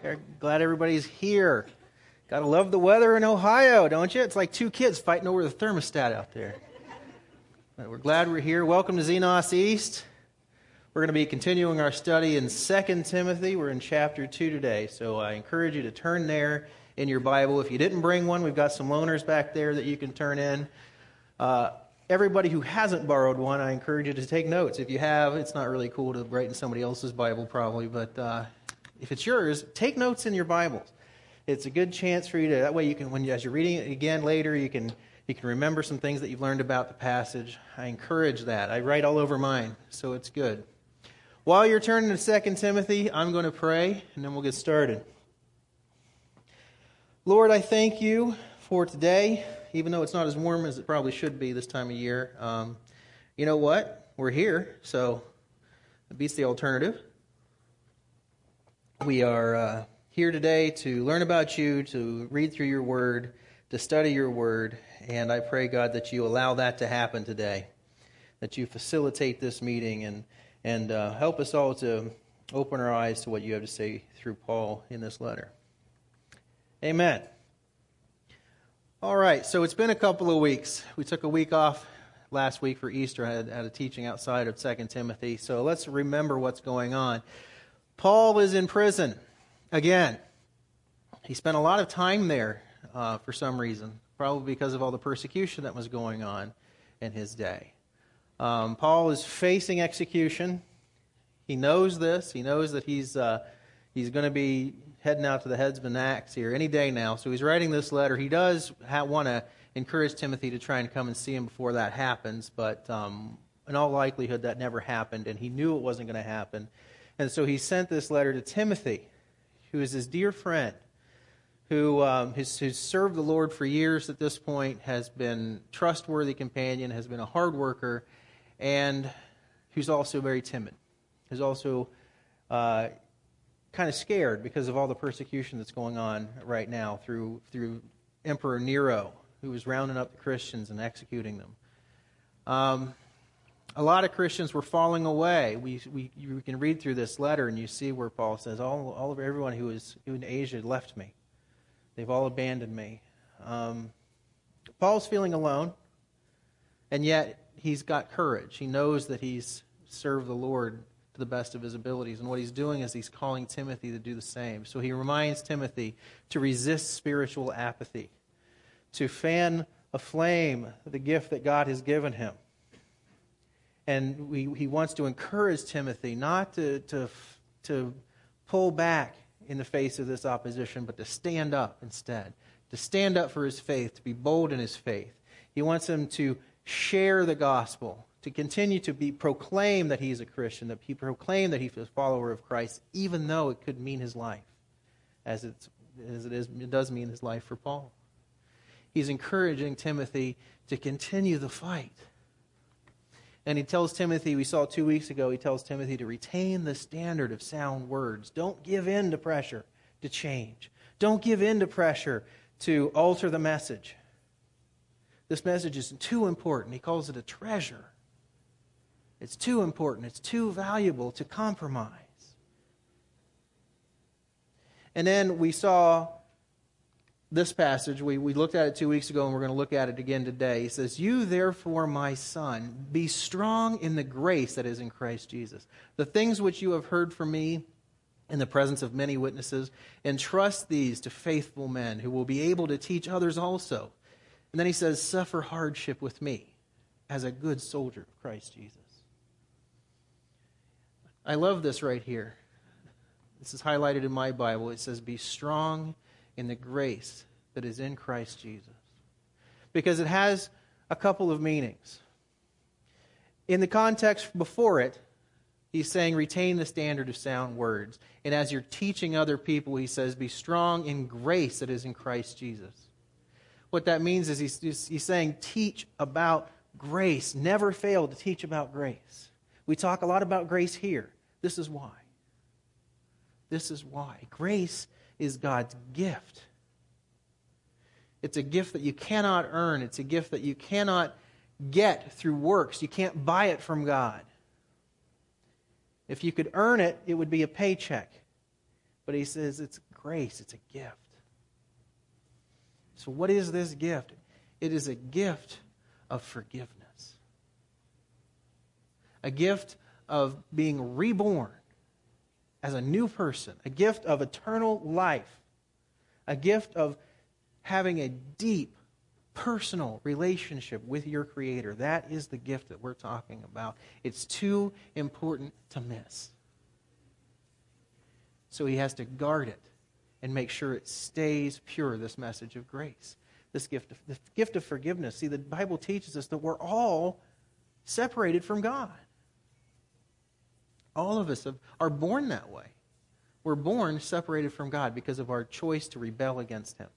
Glad everybody's here. Gotta love the weather in Ohio, don't you? It's like two kids fighting over the thermostat out there. But we're glad we're here. Welcome to Xenos East. We're going to be continuing our study in 2 Timothy. We're in chapter 2 today, so I encourage you to turn there in your Bible. If you didn't bring one, we've got some loaners back there that you can turn in. Everybody who hasn't borrowed one, I encourage you to take notes. If you have, it's not really cool to write in somebody else's Bible probably, but if it's yours, take notes in your Bibles. It's a good chance for you to, that way you can, as you're reading it again later, you can remember some things that you've learned about the passage. I encourage that. I write all over mine, so it's good. While you're turning to 2 Timothy, I'm going to pray, and then we'll get started. Lord, I thank you for today, even though it's not as warm as it probably should be this time of year. You know what? We're here, so it beats the alternative. We are here today to learn about you, to read through your word, to study your word, and I pray, God, that you allow that to happen today, that you facilitate this meeting and help us all to open our eyes to what you have to say through Paul in this letter. Amen. All right, so it's been a couple of weeks. We took a week off last week for Easter. I had a teaching outside of 2 Timothy, so let's remember what's going on. Paul is in prison again. He spent a lot of time there for some reason, probably because of all the persecution that was going on in his day. Paul is facing execution. He knows this. He knows that he's going to be heading out to the heads of an axe here any day now. So he's writing this letter. He does want to encourage Timothy to try and come and see him before that happens, but in all likelihood that never happened, and he knew it wasn't going to happen. And so he sent this letter to Timothy, who is his dear friend, who's served the Lord for years at this point, has been a trustworthy companion, has been a hard worker, and who's also very timid, who's also kind of scared because of all the persecution that's going on right now through Emperor Nero, who was rounding up the Christians and executing them. A lot of Christians were falling away. You can read through this letter and you see where Paul says, everyone who is in Asia left me. They've all abandoned me. Paul's feeling alone, and yet he's got courage. He knows that he's served the Lord to the best of his abilities, and what he's doing is he's calling Timothy to do the same. So he reminds Timothy to resist spiritual apathy, to fan a flame of the gift that God has given him. And he wants to encourage Timothy not to pull back in the face of this opposition, but to stand up instead, to stand up for his faith, to be bold in his faith. He wants him to share the gospel, to continue to proclaim that he's a Christian, that he proclaim that he's a follower of Christ, even though it could mean his life, as it does mean his life for Paul. He's encouraging Timothy to continue the fight. And he tells Timothy, we saw 2 weeks ago, he tells Timothy to retain the standard of sound words. Don't give in to pressure to change. Don't give in to pressure to alter the message. This message is too important. He calls it a treasure. It's too important. It's too valuable to compromise. And then we saw this passage, we looked at it 2 weeks ago, and we're going to look at it again today. He says, "You therefore, my son, be strong in the grace that is in Christ Jesus. The things which you have heard from me in the presence of many witnesses, entrust these to faithful men who will be able to teach others also." And then he says, "Suffer hardship with me as a good soldier of Christ Jesus." I love this right here. This is highlighted in my Bible. It says, "Be strong in the grace that is in Christ Jesus." Because it has a couple of meanings. In the context before it, he's saying retain the standard of sound words. And as you're teaching other people, he says be strong in grace that is in Christ Jesus. What that means is he's saying teach about grace. Never fail to teach about grace. We talk a lot about grace here. This is why. This is why. Grace is God's gift. It's a gift that you cannot earn. It's a gift that you cannot get through works. You can't buy it from God. If you could earn it, it would be a paycheck. But But he says it's grace. It's a gift. So what is this gift? It is a gift of forgiveness. A gift of being reborn as a new person. A gift of eternal life. A gift of having a deep, personal relationship with your Creator. That is the gift that we're talking about. It's too important to miss. So he has to guard it and make sure it stays pure, this message of grace. This gift of forgiveness. See, the Bible teaches us that we're all separated from God. All of us are born that way. We're born separated from God because of our choice to rebel against Him.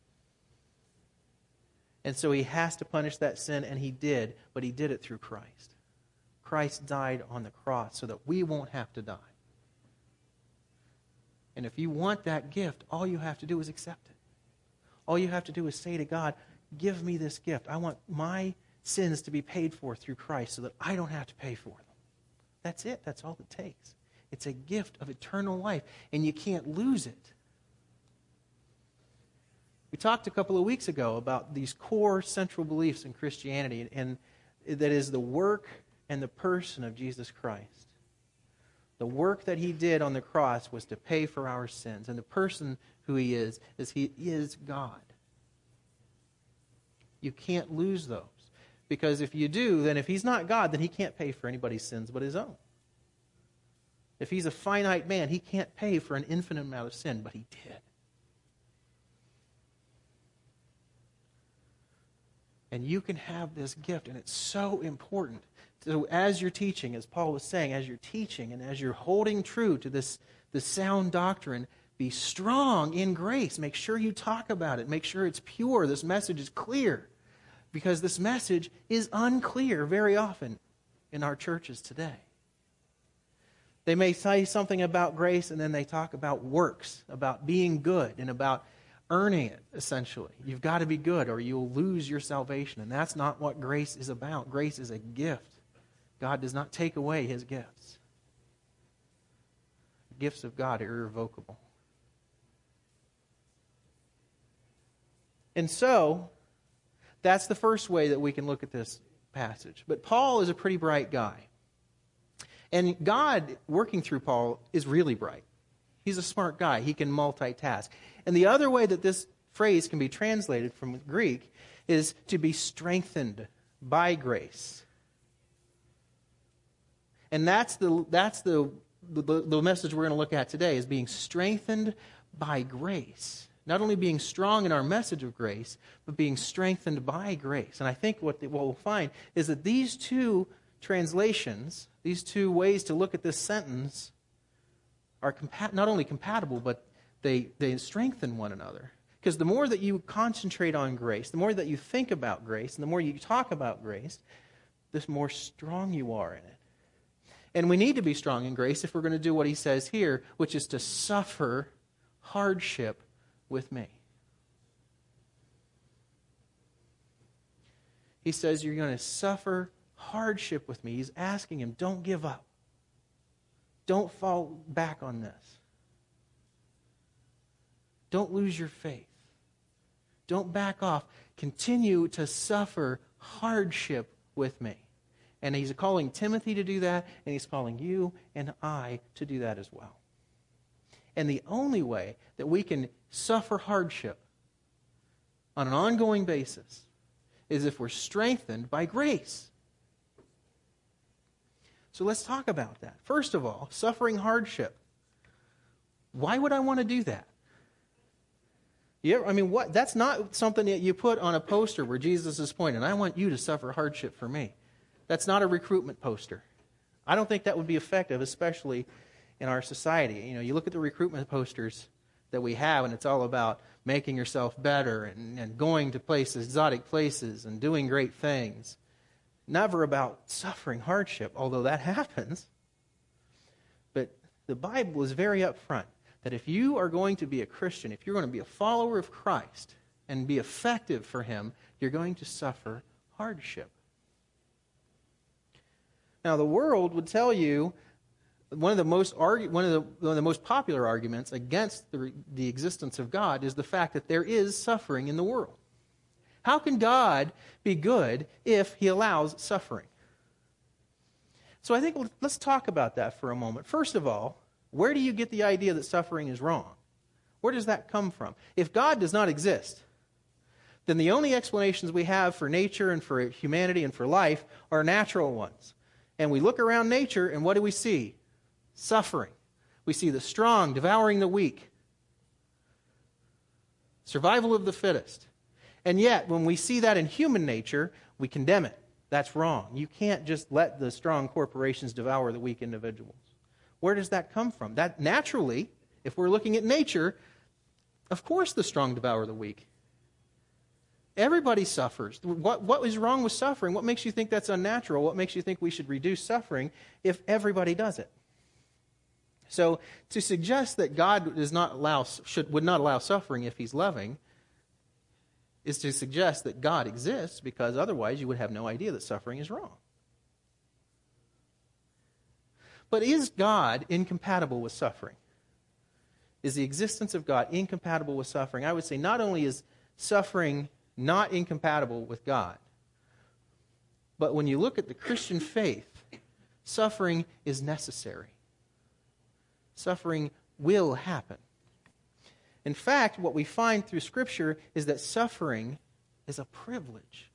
And so he has to punish that sin, and he did, but he did it through Christ. Christ died on the cross so that we won't have to die. And if you want that gift, all you have to do is accept it. All you have to do is say to God, give me this gift. I want my sins to be paid for through Christ so that I don't have to pay for them. That's it. That's all it takes. It's a gift of eternal life, and you can't lose it. We talked a couple of weeks ago about these core central beliefs in Christianity, and that is the work and the person of Jesus Christ. The work that he did on the cross was to pay for our sins, and the person who he is he is God. You can't lose those, because if you do, then if he's not God, then he can't pay for anybody's sins but his own. If he's a finite man, he can't pay for an infinite amount of sin, but he did. And you can have this gift, and it's so important. So as you're teaching, as Paul was saying, as you're teaching and as you're holding true to this sound doctrine, be strong in grace. Make sure you talk about it. Make sure it's pure. This message is clear. Because this message is unclear very often in our churches today. They may say something about grace, and then they talk about works, about being good, and about earning it, essentially. You've got to be good or you'll lose your salvation. And that's not what grace is about. Grace is a gift. God does not take away his gifts. The gifts of God are irrevocable. And so, that's the first way that we can look at this passage. But Paul is a pretty bright guy. And God, working through Paul, is really bright. He's a smart guy. He can multitask. And the other way that this phrase can be translated from Greek is to be strengthened by grace. And that's the message we're going to look at today, is being strengthened by grace. Not only being strong in our message of grace, but being strengthened by grace. And I think what we'll find is that these two translations, these two ways to look at this sentence, are not only compatible, but they strengthen one another. Because the more that you concentrate on grace, the more that you think about grace, and the more you talk about grace, the more strong you are in it. And we need to be strong in grace if we're going to do what he says here, which is to suffer hardship with me. He says you're going to suffer hardship with me. He's asking him, don't give up. Don't fall back on this. Don't lose your faith. Don't back off. Continue to suffer hardship with me. And he's calling Timothy to do that, and he's calling you and I to do that as well. And the only way that we can suffer hardship on an ongoing basis is if we're strengthened by grace. So let's talk about that. First of all, suffering hardship. Why would I want to do that? That's not something that you put on a poster where Jesus is pointing, I want you to suffer hardship for me. That's not a recruitment poster. I don't think that would be effective, especially in our society. You look at the recruitment posters that we have, and it's all about making yourself better and going to places, exotic places, and doing great things. Never about suffering hardship, although that happens. But the Bible is very upfront that if you are going to be a Christian, if you're going to be a follower of Christ and be effective for him, you're going to suffer hardship. Now, the world would tell you one of the most popular arguments against the existence of God is the fact that there is suffering in the world. How can God be good if he allows suffering? So I think let's talk about that for a moment. First of all, where do you get the idea that suffering is wrong? Where does that come from? If God does not exist, then the only explanations we have for nature and for humanity and for life are natural ones. And we look around nature, and what do we see? Suffering. We see the strong devouring the weak. Survival of the fittest. And yet, when we see that in human nature, we condemn it. That's wrong. You can't just let the strong corporations devour the weak individuals. Where does that come from? That naturally, if we're looking at nature, of course the strong devour the weak. Everybody suffers. What is wrong with suffering? What makes you think that's unnatural? What makes you think we should reduce suffering if everybody does it? So to suggest that God would not allow suffering if he's loving is to suggest that God exists, because otherwise you would have no idea that suffering is wrong. But is God incompatible with suffering? Is the existence of God incompatible with suffering? I would say not only is suffering not incompatible with God, but when you look at the Christian faith, suffering is necessary. Suffering will happen. In fact, what we find through Scripture is that suffering is a privilege.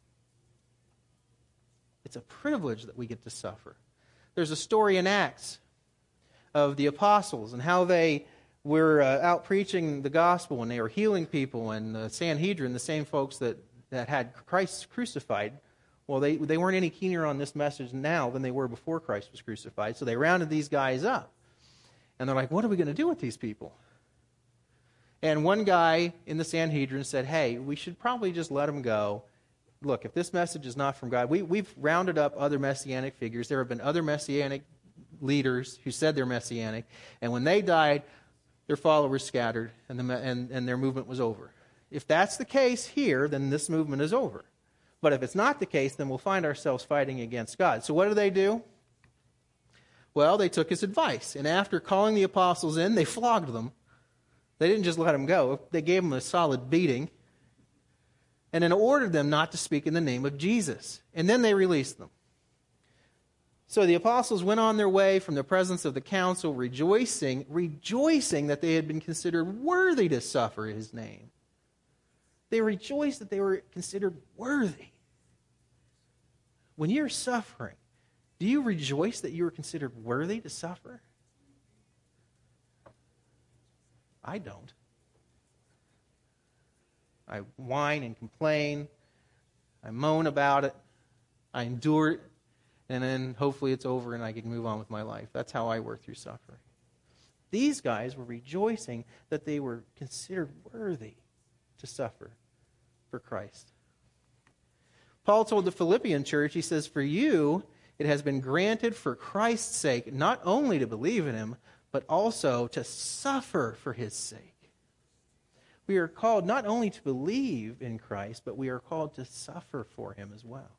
It's a privilege that we get to suffer. There's a story in Acts of the apostles and how they were out preaching the gospel and they were healing people, and the Sanhedrin, the same folks that had Christ crucified, well, they weren't any keener on this message now than they were before Christ was crucified, so they rounded these guys up. And they're like, what are we going to do with these people? And one guy in the Sanhedrin said, hey, we should probably just let them go. Look, if this message is not from God, we've rounded up other messianic figures. There have been other messianic leaders who said they're messianic, and when they died, their followers scattered, and their movement was over. If that's the case here, then this movement is over. But if it's not the case, then we'll find ourselves fighting against God. So what do? Well, they took his advice, and after calling the apostles in, they flogged them. They didn't just let them go. They gave them a solid beating, and then ordered them not to speak in the name of Jesus. And then they released them. So the apostles went on their way from the presence of the council, rejoicing that they had been considered worthy to suffer his name. They rejoiced that they were considered worthy. When you're suffering, do you rejoice that you are considered worthy to suffer? I don't. I whine and complain. I moan about it. I endure it. And then hopefully it's over and I can move on with my life. That's how I work through suffering. These guys were rejoicing that they were considered worthy to suffer for Christ. Paul told the Philippian church, he says, for you it has been granted for Christ's sake not only to believe in him, but also to suffer for his sake. We are called not only to believe in Christ, but we are called to suffer for him as well.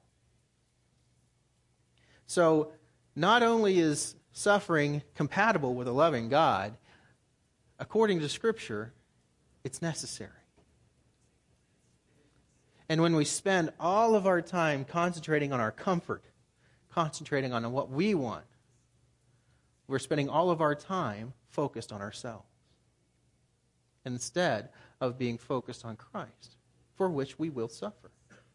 So, not only is suffering compatible with a loving God, according to Scripture, it's necessary. And when we spend all of our time concentrating on our comfort, concentrating on what we want, we're spending all of our time focused on ourselves instead of being focused on Christ, for which we will suffer.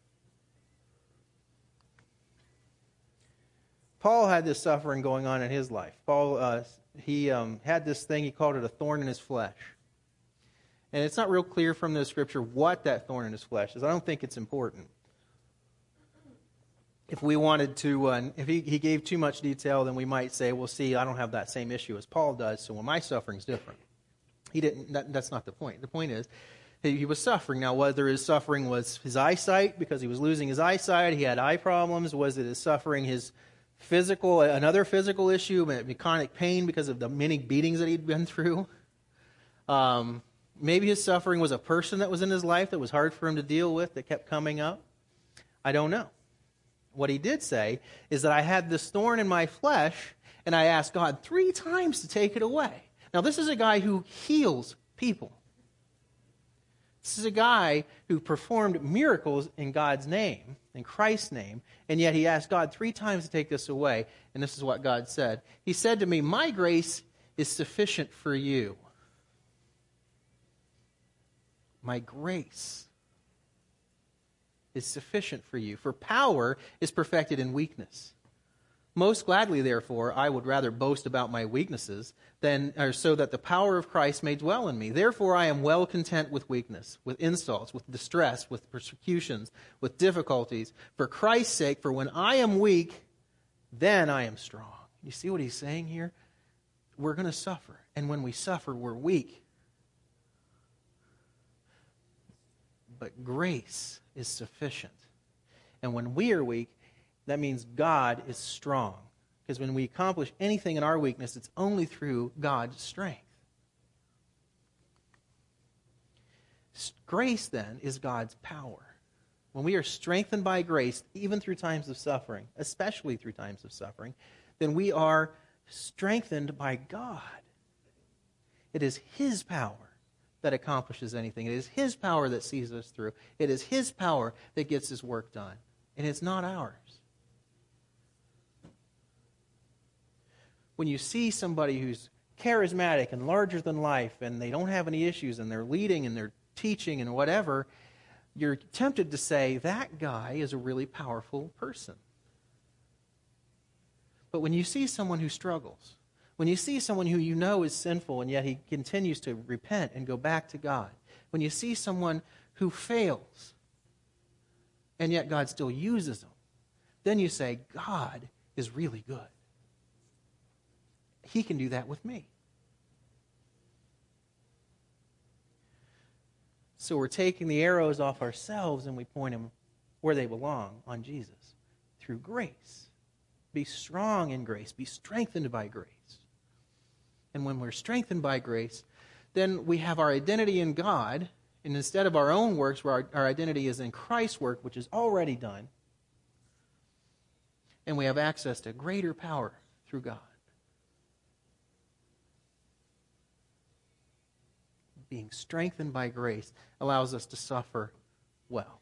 Paul had this suffering going on in his life. Paul, he had this thing, he called it a thorn in his flesh. And it's not real clear from the Scripture what that thorn in his flesh is. I don't think it's important. If we wanted to, if he gave too much detail, then we might say, well, see, I don't have that same issue as Paul does, so my suffering's different. He didn't. That's not the point. The point is, he was suffering. Now, whether his suffering was his eyesight, because he was losing his eyesight, he had eye problems, was it his suffering, another physical issue, chronic pain because of the many beatings that he'd been through. Maybe his suffering was a person that was in his life that was hard for him to deal with, that kept coming up. I don't know. What he did say is that I had this thorn in my flesh, and I asked God 3 times to take it away. Now, this is a guy who heals people. This is a guy who performed miracles in God's name, in Christ's name, and yet he asked God 3 times to take this away, and this is what God said. He said to me, "My grace is sufficient for you." My grace is sufficient for you, for power is perfected in weakness. Most gladly, therefore, I would rather boast about my weaknesses so that the power of Christ may dwell in me. Therefore, I am well content with weakness, with insults, with distress, with persecutions, with difficulties. For Christ's sake, for when I am weak, then I am strong. You see what he's saying here? We're going to suffer. And when we suffer, we're weak. But grace is sufficient. And when we are weak, that means God is strong. Because when we accomplish anything in our weakness, it's only through God's strength. Grace, then, is God's power. When we are strengthened by grace, even through times of suffering, especially through times of suffering, then we are strengthened by God. It is His power that accomplishes anything. It is His power that sees us through. It is His power that gets His work done. And it's not ours. When you see somebody who's charismatic and larger than life and they don't have any issues and they're leading and they're teaching and whatever, you're tempted to say, that guy is a really powerful person. But when you see someone who struggles, when you see someone who you know is sinful and yet he continues to repent and go back to God, when you see someone who fails and yet God still uses them, then you say, God is really good. He can do that with me. So we're taking the arrows off ourselves and we point them where they belong, on Jesus, through grace. Be strong in grace. Be strengthened by grace. And when we're strengthened by grace, then we have our identity in God, and instead of our own works, where our identity is in Christ's work, which is already done, and we have access to greater power through God. Being strengthened by grace allows us to suffer well.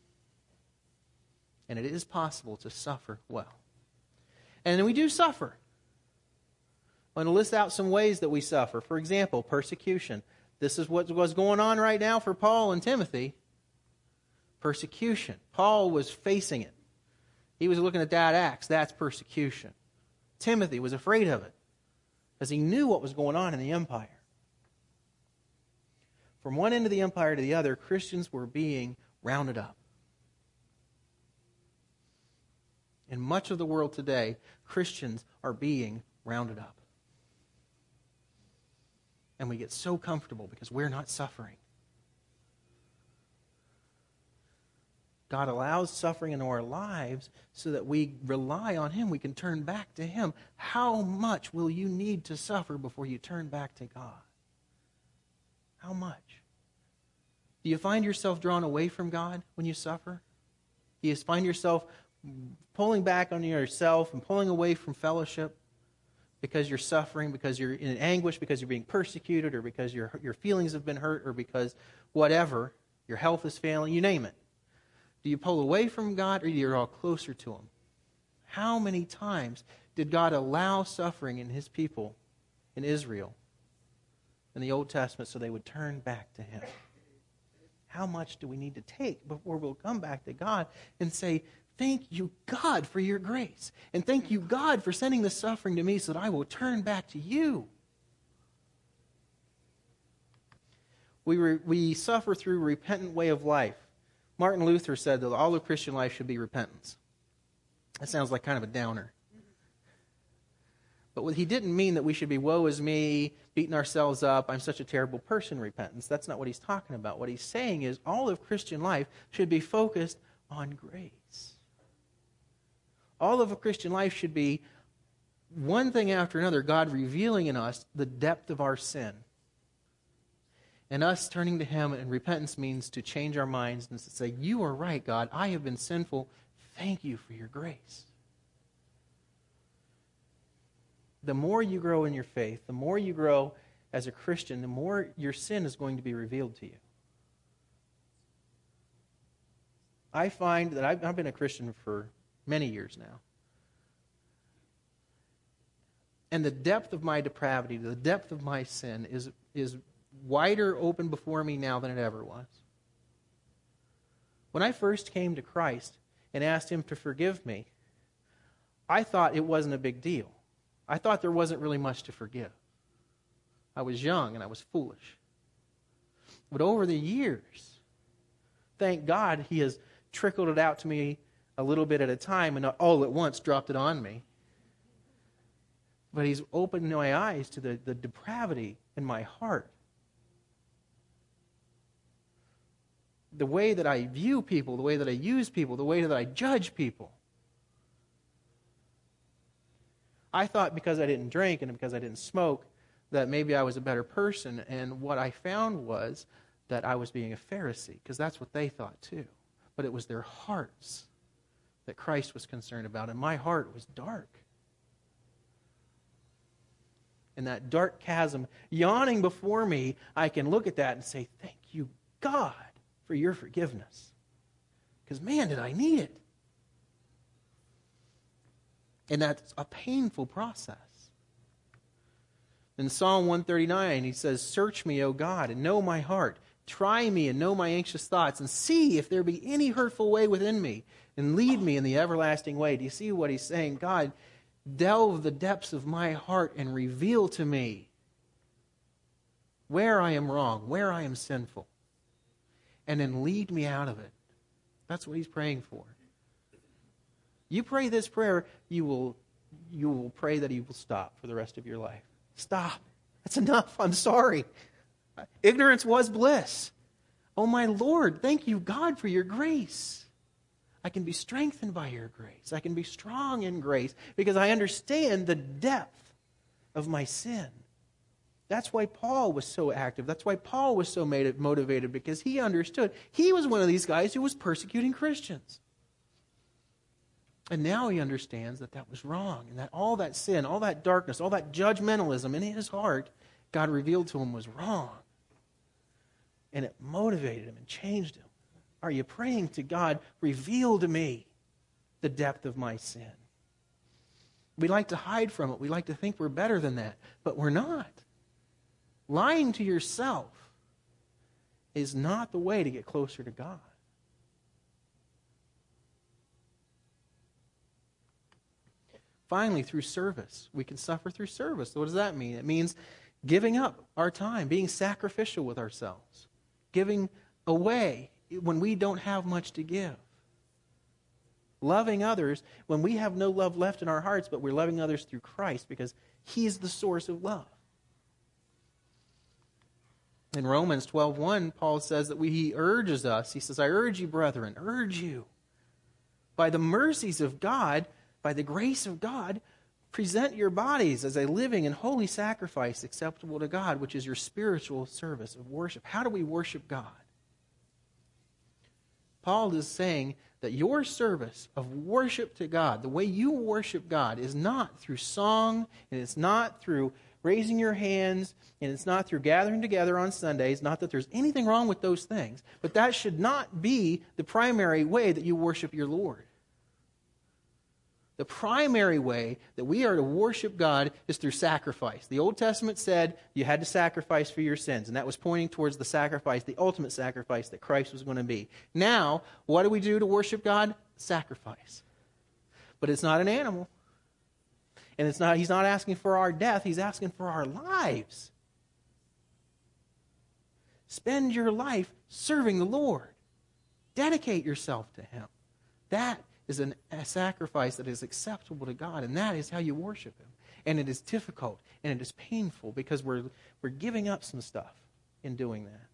And it is possible to suffer well. And we do suffer. I'm going to list out some ways that we suffer. For example, persecution. This is what was going on right now for Paul and Timothy. Persecution. Paul was facing it. He was looking at that axe. That's persecution. Timothy was afraid of it because he knew what was going on in the empire. From one end of the empire to the other, Christians were being rounded up. In much of the world today, Christians are being rounded up. And we get so comfortable because we're not suffering. God allows suffering into our lives so that we rely on Him. We can turn back to Him. How much will you need to suffer before you turn back to God? How much? Do you find yourself drawn away from God when you suffer? Do you find yourself pulling back on yourself and pulling away from fellowship because you're suffering, because you're in anguish, because you're being persecuted, or because your feelings have been hurt, or because whatever, your health is failing, you name it? Do you pull away from God, or do you draw closer to Him? How many times did God allow suffering in His people in Israel in the Old Testament so they would turn back to Him? How much do we need to take before we'll come back to God and say, thank you, God, for your grace. And thank you, God, for sending the suffering to me so that I will turn back to you. We suffer through a repentant way of life. Martin Luther said that all of Christian life should be repentance. That sounds like kind of a downer. But he didn't mean that we should be woe is me, beating ourselves up, I'm such a terrible person repentance. That's not what he's talking about. What he's saying is all of Christian life should be focused on grace. All of a Christian life should be one thing after another, God revealing in us the depth of our sin. And us turning to Him, and repentance means to change our minds and to say, you are right, God, I have been sinful. Thank you for your grace. the more you grow in your faith, the more you grow as a Christian, the more your sin is going to be revealed to you. I find that I've been a Christian for many years now. And the depth of my depravity, the depth of my sin is wider open before me now than it ever was. When I first came to Christ and asked Him to forgive me, I thought it wasn't a big deal. I thought there wasn't really much to forgive. I was young and I was foolish. But over the years, thank God He has trickled it out to me a little bit at a time and not all at once dropped it on me. But He's opened my eyes to the depravity in my heart. The way that I view people, the way that I use people, the way that I judge people. I thought because I didn't drink and because I didn't smoke that maybe I was a better person. And what I found was that I was being a Pharisee, because that's what they thought too. But it was their hearts that Christ was concerned about, and my heart was dark. And that dark chasm yawning before me, I can look at that and say, thank you, God, for your forgiveness. Because, man, did I need it. And that's a painful process. In Psalm 139, he says, search me, O God, and know my heart. Try me and know my anxious thoughts, and see if there be any hurtful way within me, and lead me in the everlasting way. Do you see what he's saying? God, delve the depths of my heart and reveal to me where I am wrong, where I am sinful, and then lead me out of it. That's what he's praying for. You pray this prayer, you will pray that he will stop for the rest of your life. Stop. That's enough. I'm sorry. Ignorance was bliss. Oh my Lord, thank you, God, for your grace. I can be strengthened by your grace. I can be strong in grace because I understand the depth of my sin. That's why Paul was so active. That's why Paul was so motivated, because he understood. He was one of these guys who was persecuting Christians. And now he understands that that was wrong, and that all that sin, all that darkness, all that judgmentalism in his heart, God revealed to him was wrong. And it motivated him and changed him. Are you praying to God, reveal to me the depth of my sin? We like to hide from it. We like to think we're better than that, but we're not. Lying to yourself is not the way to get closer to God. Finally, through service. We can suffer through service. What does that mean? It means giving up our time, being sacrificial with ourselves, giving away when we don't have much to give. Loving others when we have no love left in our hearts, but we're loving others through Christ because He's the source of love. In Romans 12:1, Paul says that He urges us. He says, I urge you, brethren, urge you, by the mercies of God, by the grace of God, present your bodies as a living and holy sacrifice acceptable to God, which is your spiritual service of worship. How do we worship God? Paul is saying that your service of worship to God, the way you worship God, is not through song, and it's not through raising your hands, and it's not through gathering together on Sundays. Not that there's anything wrong with those things, but that should not be the primary way that you worship your Lord. The primary way that we are to worship God is through sacrifice. The Old Testament said you had to sacrifice for your sins, and that was pointing towards the sacrifice, the ultimate sacrifice that Christ was going to be. Now, what do we do to worship God? Sacrifice. But it's not an animal. And He's not asking for our death, He's asking for our lives. Spend your life serving the Lord. Dedicate yourself to Him. That is a sacrifice that is acceptable to God, and that is how you worship Him. And it is difficult, and it is painful, because we're giving up some stuff in doing that.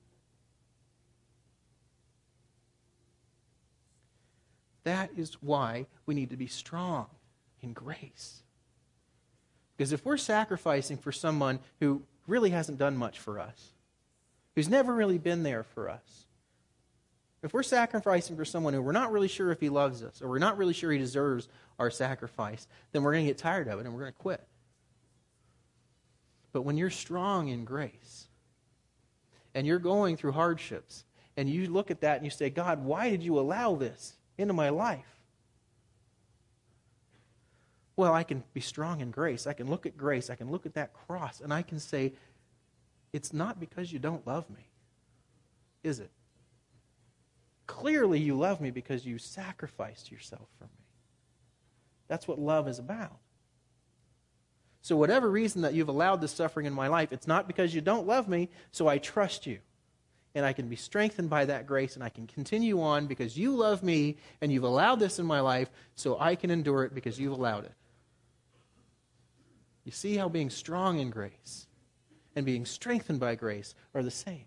That is why we need to be strong in grace. Because if we're sacrificing for someone who really hasn't done much for us, who's never really been there for us, if we're sacrificing for someone who we're not really sure if he loves us, or we're not really sure he deserves our sacrifice, then we're going to get tired of it and we're going to quit. But when you're strong in grace, and you're going through hardships, and you look at that and you say, God, why did you allow this into my life? Well, I can be strong in grace. I can look at grace. I can look at that cross, and I can say, it's not because you don't love me, is it? Clearly you love me because you sacrificed yourself for me. That's what love is about. So whatever reason that you've allowed this suffering in my life, it's not because you don't love me, so I trust you. And I can be strengthened by that grace, and I can continue on because you love me, and you've allowed this in my life, so I can endure it because you've allowed it. You see how being strong in grace and being strengthened by grace are the same.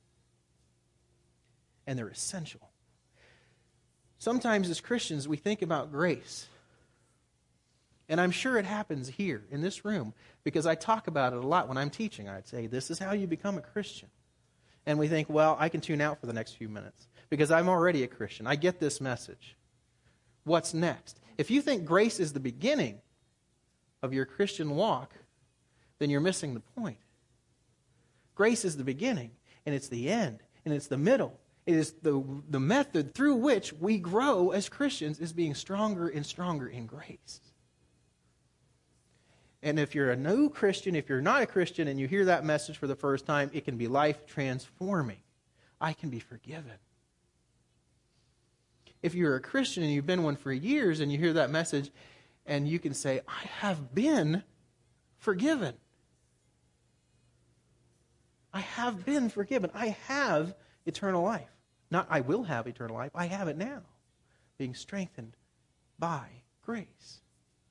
And they're essential. Sometimes as Christians, we think about grace. And I'm sure it happens here in this room because I talk about it a lot when I'm teaching. I'd say, this is how you become a Christian. And we think, well, I can tune out for the next few minutes because I'm already a Christian. I get this message. What's next? If you think grace is the beginning of your Christian walk, then you're missing the point. Grace is the beginning, and it's the end, and it's the middle. It is the method through which we grow as Christians is being stronger and stronger in grace. And if you're a new Christian, if you're not a Christian, and you hear that message for the first time, it can be life-transforming. I can be forgiven. If you're a Christian and you've been one for years, and you hear that message, and you can say, I have been forgiven. I have been forgiven. I have eternal life. Not I will have eternal life. I have it now. Being strengthened by grace.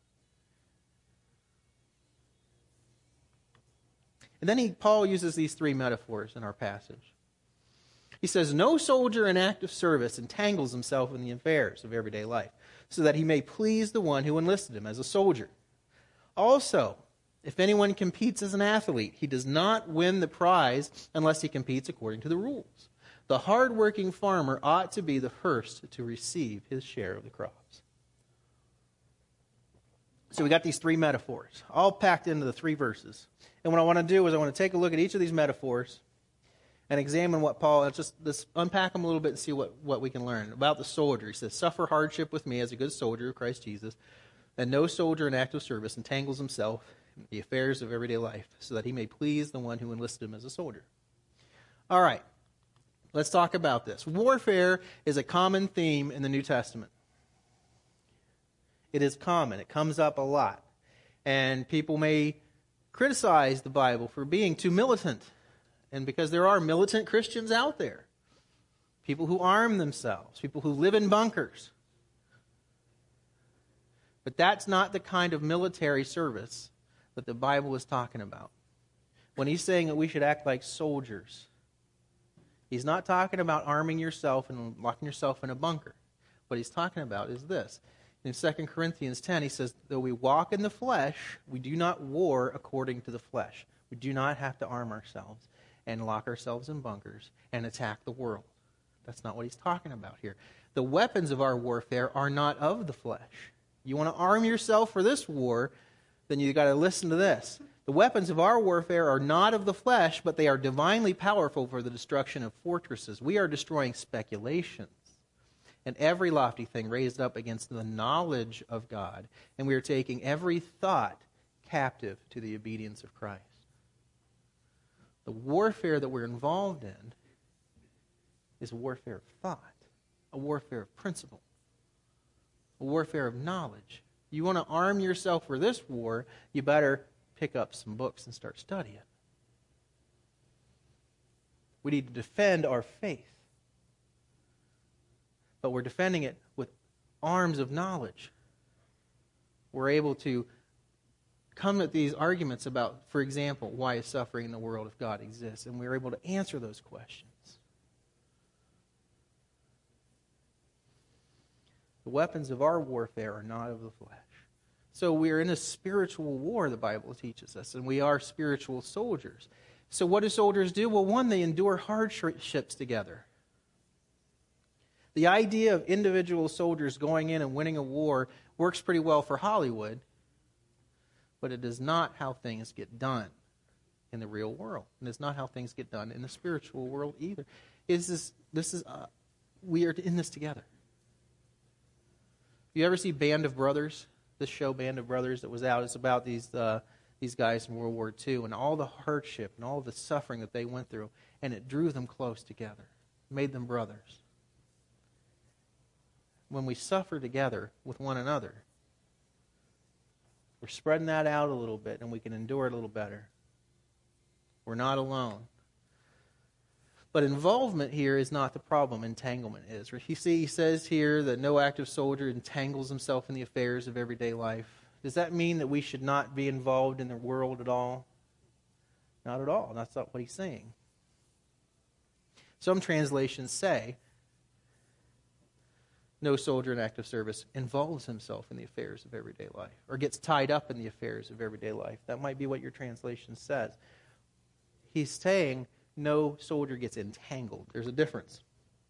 And then Paul uses these three metaphors in our passage. He says, no soldier in active service entangles himself in the affairs of everyday life, so that he may please the one who enlisted him as a soldier. Also, if anyone competes as an athlete, he does not win the prize unless he competes according to the rules. The hard-working farmer ought to be the first to receive his share of the crops. So we got these three metaphors, all packed into the 3 verses. And what I want to do is I want to take a look at each of these metaphors and examine what Paul, let's unpack them a little bit and see what we can learn. About the soldier, he says, suffer hardship with me as a good soldier of Christ Jesus, and no soldier in active service entangles himself in the affairs of everyday life, so that he may please the one who enlisted him as a soldier. All right, let's talk about this. Warfare is a common theme in the New Testament. It is common. It comes up a lot. And people may criticize the Bible for being too militant. And because there are militant Christians out there. People who arm themselves. People who live in bunkers. But that's not the kind of military service that the Bible is talking about. When he's saying that we should act like soldiers, he's not talking about arming yourself and locking yourself in a bunker. What he's talking about is this. In 2 Corinthians 10, he says, though we walk in the flesh, we do not war according to the flesh. We do not have to arm ourselves and lock ourselves in bunkers and attack the world. That's not what he's talking about here. The weapons of our warfare are not of the flesh. You want to arm yourself for this war, then you've got to listen to this. The weapons of our warfare are not of the flesh, but they are divinely powerful for the destruction of fortresses. We are destroying speculations and every lofty thing raised up against the knowledge of God. And we are taking every thought captive to the obedience of Christ. The warfare that we're involved in is a warfare of thought, a warfare of principle, a warfare of knowledge. You want to arm yourself for this war, you better pick up some books and start studying. We need to defend our faith. But we're defending it with arms of knowledge. We're able to come at these arguments about, for example, why is suffering in the world if God exists? And we're able to answer those questions. The weapons of our warfare are not of the flesh. So we're in a spiritual war, the Bible teaches us, and we are spiritual soldiers. So what do soldiers do? Well, one, they endure hardships together. The idea of individual soldiers going in and winning a war works pretty well for Hollywood, but it is not how things get done. in the real world. And it's not how things get done in the spiritual world either. We are in this together. You ever see Band of Brothers? This show, Band of Brothers, that was out. It's about these guys in World War II and all the hardship and all the suffering that they went through. And it drew them close together. Made them brothers. When we suffer together with one another, we're spreading that out a little bit and we can endure it a little better. We're not alone. But involvement here is not the problem. Entanglement is. You see, he says here that no active soldier entangles himself in the affairs of everyday life. Does that mean that we should not be involved in the world at all? Not at all. That's not what he's saying. Some translations say no soldier in active service involves himself in the affairs of everyday life or gets tied up in the affairs of everyday life. That might be what your translation says. He's saying no soldier gets entangled. There's a difference.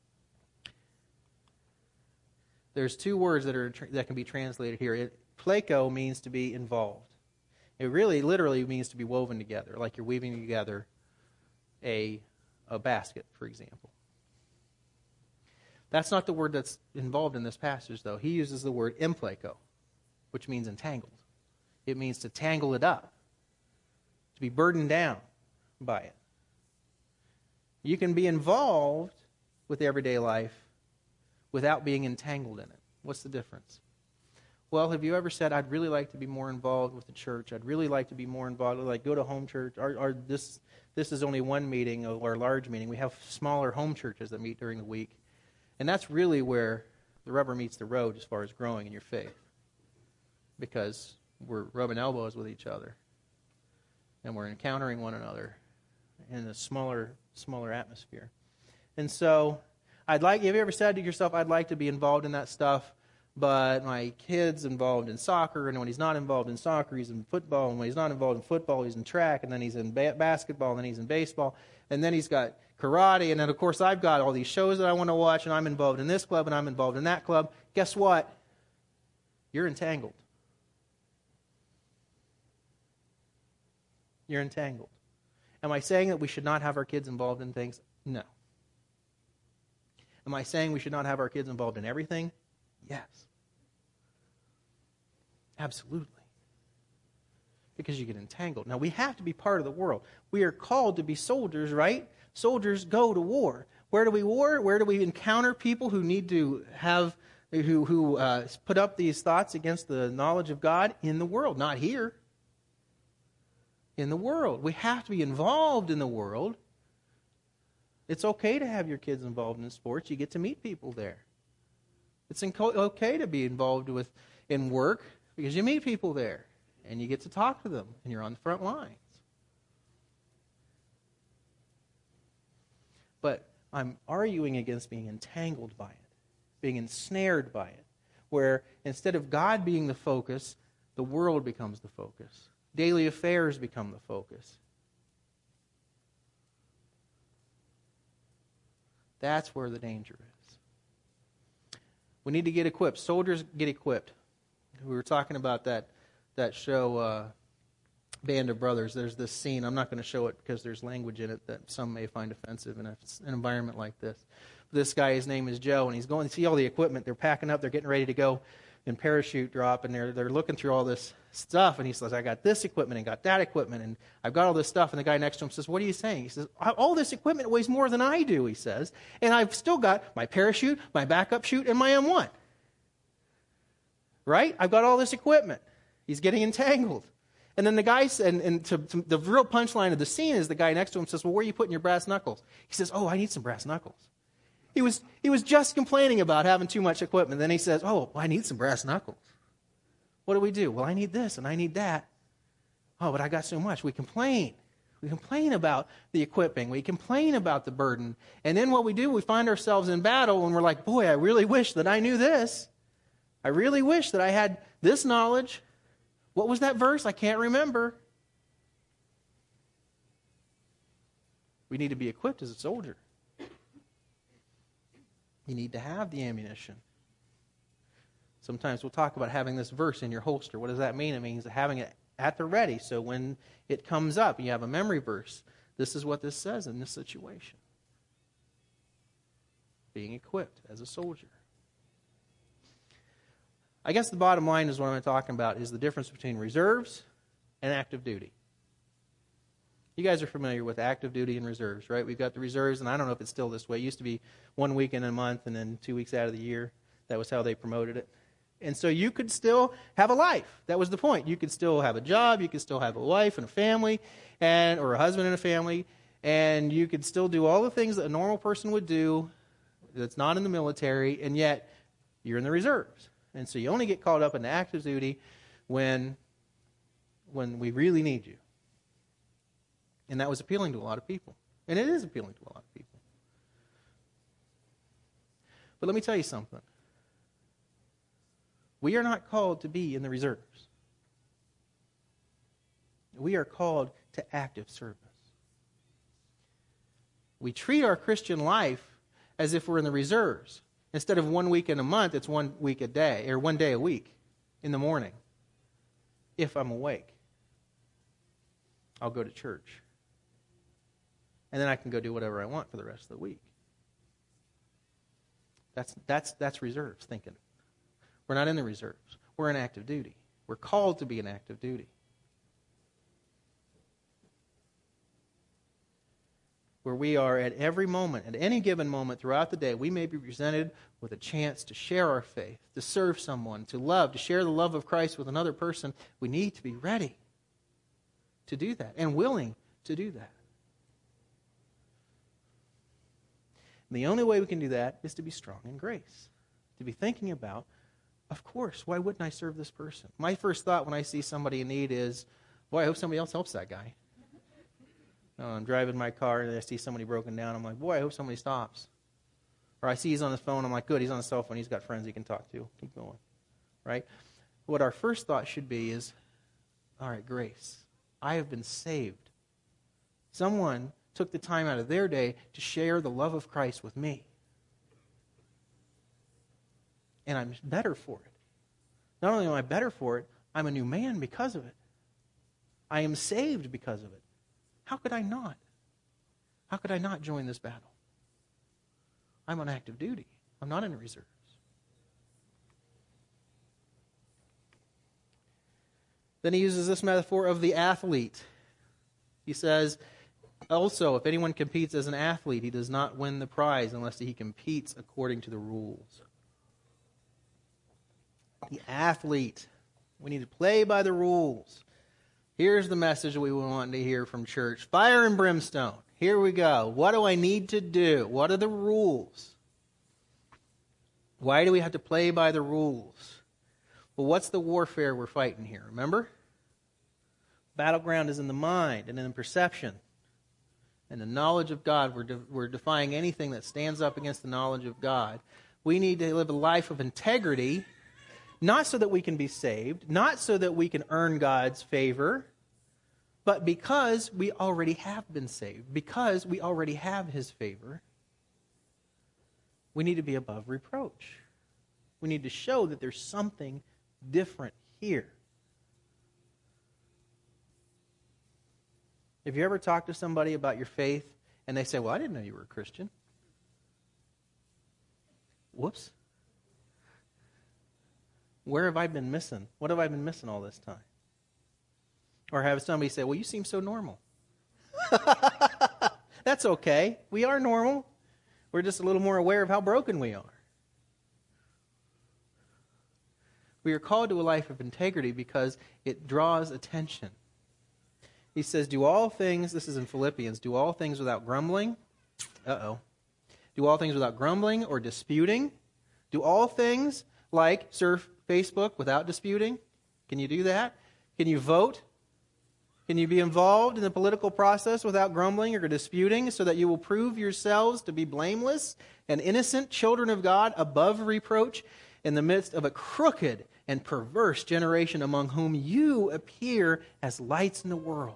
There's two words that can be translated here. Pleko means to be involved. It really literally means to be woven together, like you're weaving together a basket, for example. That's not the word that's involved in this passage, though. He uses the word empleko, which means entangled. It means to tangle it up, to be burdened down by it. You can be involved with everyday life without being entangled in it. What's the difference? Well, have you ever said, I'd really like to be more involved with the church. I'd really like to be more involved, like go to home church. This is only one meeting or a large meeting. We have smaller home churches that meet during the week. And that's really where the rubber meets the road as far as growing in your faith. Because we're rubbing elbows with each other. And we're encountering one another in a smaller atmosphere. And so, have you ever said to yourself, I'd like to be involved in that stuff, but my kid's involved in soccer, and when he's not involved in soccer, he's in football, and when he's not involved in football, he's in track, and then he's in basketball, and then he's in baseball, and then he's got karate, and then, of course, I've got all these shows that I want to watch, and I'm involved in this club, and I'm involved in that club. Guess what? You're entangled. You're entangled. Am I saying that we should not have our kids involved in things? No. Am I saying we should not have our kids involved in everything? Yes. Absolutely. Because you get entangled. Now, we have to be part of the world. We are called to be soldiers, right? Soldiers go to war. Where do we war? Where do we encounter people who need to have, who put up these thoughts against the knowledge of God? In the world, not here. In the world. We have to be involved in the world. It's okay to have your kids involved in sports. You get to meet people there. It's okay to be involved in work because you meet people there and you get to talk to them and you're on the front lines. But I'm arguing against being entangled by it, being ensnared by it, where instead of God being the focus, the world becomes the focus. Daily affairs become the focus. That's where the danger is. We need to get equipped. Soldiers get equipped. We were talking about that show, Band of Brothers. There's this scene. I'm not going to show it because there's language in it that some may find offensive in an environment like this. This guy, his name is Joe, and he's going to see all the equipment. They're packing up. They're getting ready to go and parachute drop, and they're looking through all this stuff, and he says, I got this equipment and got that equipment, and I've got all this stuff, and the guy next to him says, what are you saying? He says, all this equipment weighs more than I do, he says, and I've still got my parachute, my backup chute, and my M1. Right? I've got all this equipment. He's getting entangled. And then the guy said, and the real punchline of the scene is the guy next to him says, well, where are you putting your brass knuckles? He says, oh, I need some brass knuckles. He was just complaining about having too much equipment. Then he says, oh, well, I need some brass knuckles. What do we do? Well, I need this and I need that. Oh, but I got so much. We complain. We complain about the equipping. We complain about the burden. And then what we do, we find ourselves in battle and we're like, boy, I really wish that I knew this. I really wish that I had this knowledge. What was that verse? I can't remember. We need to be equipped as a soldier. You need to have the ammunition. Sometimes we'll talk about having this verse in your holster. What does that mean? It means having it at the ready. So when it comes up, you have a memory verse. This is what this says in this situation. Being equipped as a soldier. I guess the bottom line is what I'm talking about is the difference between reserves and active duty. You guys are familiar with active duty and reserves, right? We've got the reserves, and I don't know if it's still this way. It used to be 1 weekend a month and then 2 weeks out of the year. That was how they promoted it. And so you could still have a life. That was the point. You could still have a job. You could still have a wife and a family, or a husband and a family. And you could still do all the things that a normal person would do that's not in the military, and yet you're in the reserves. And so you only get called up into active duty when we really need you. And that was appealing to a lot of people. And it is appealing to a lot of people. But let me tell you something. We are not called to be in the reserves. We are called to active service. We treat our Christian life as if we're in the reserves. Instead of 1 week in a month, it's 1 week a day, or 1 day a week in the morning. If I'm awake, I'll go to church. And then I can go do whatever I want for the rest of the week. That's reserves thinking. We're not in the reserves. We're in active duty. We're called to be in active duty. Where we are at every moment, at any given moment throughout the day, we may be presented with a chance to share our faith, to serve someone, to love, to share the love of Christ with another person. We need to be ready to do that and willing to do that. And the only way we can do that is to be strong in grace. To be thinking about, of course, why wouldn't I serve this person? My first thought when I see somebody in need is, boy, I hope somebody else helps that guy. I'm driving my car and I see somebody broken down. I'm like, boy, I hope somebody stops. Or I see he's on his phone. I'm like, good, he's on his cell phone. He's got friends he can talk to. Keep going. Right? What our first thought should be is, all right, grace. I have been saved. Someone took the time out of their day to share the love of Christ with me. And I'm better for it. Not only am I better for it, I'm a new man because of it. I am saved because of it. How could I not? How could I not join this battle? I'm on active duty. I'm not in the reserves. Then he uses this metaphor of the athlete. He says, also, if anyone competes as an athlete, he does not win the prize unless he competes according to the rules. The athlete. We need to play by the rules. Here's the message we want to hear from church. Fire and brimstone. Here we go. What do I need to do? What are the rules? Why do we have to play by the rules? Well, what's the warfare we're fighting here? Remember? Battleground is in the mind and in the perception. And the knowledge of God, we're defying anything that stands up against the knowledge of God. We need to live a life of integrity, not so that we can be saved, not so that we can earn God's favor, but because we already have been saved, because we already have His favor, we need to be above reproach. We need to show that there's something different here. Have you ever talked to somebody about your faith and they say, well, I didn't know you were a Christian? Whoops. Where have I been missing? What have I been missing all this time? Or have somebody say, well, you seem so normal. That's okay. We are normal. We're just a little more aware of how broken we are. We are called to a life of integrity because it draws attention. He says, do all things, this is in Philippians, do all things without grumbling. Do all things without grumbling or disputing. Do all things like surf Facebook without disputing. Can you do that? Can you vote? Can you be involved in the political process without grumbling or disputing so that you will prove yourselves to be blameless and innocent children of God above reproach in the midst of a crooked and perverse generation among whom you appear as lights in the world?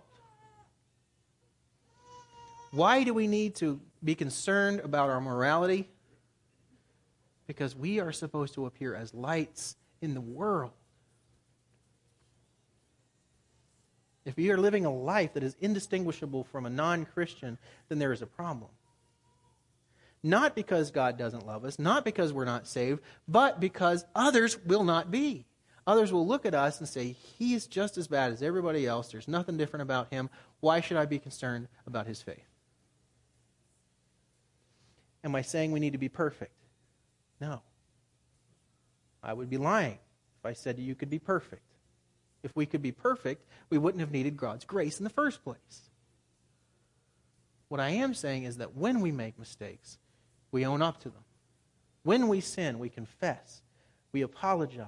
Why do we need to be concerned about our morality? Because we are supposed to appear as lights in the world. If you are living a life that is indistinguishable from a non-Christian, then there is a problem. Not because God doesn't love us, not because we're not saved, but because others will not be. Others will look at us and say, he is just as bad as everybody else. There's nothing different about him. Why should I be concerned about his faith? Am I saying we need to be perfect? No. I would be lying if I said you could be perfect. If we could be perfect, we wouldn't have needed God's grace in the first place. What I am saying is that when we make mistakes, we own up to them. When we sin, we confess. We apologize.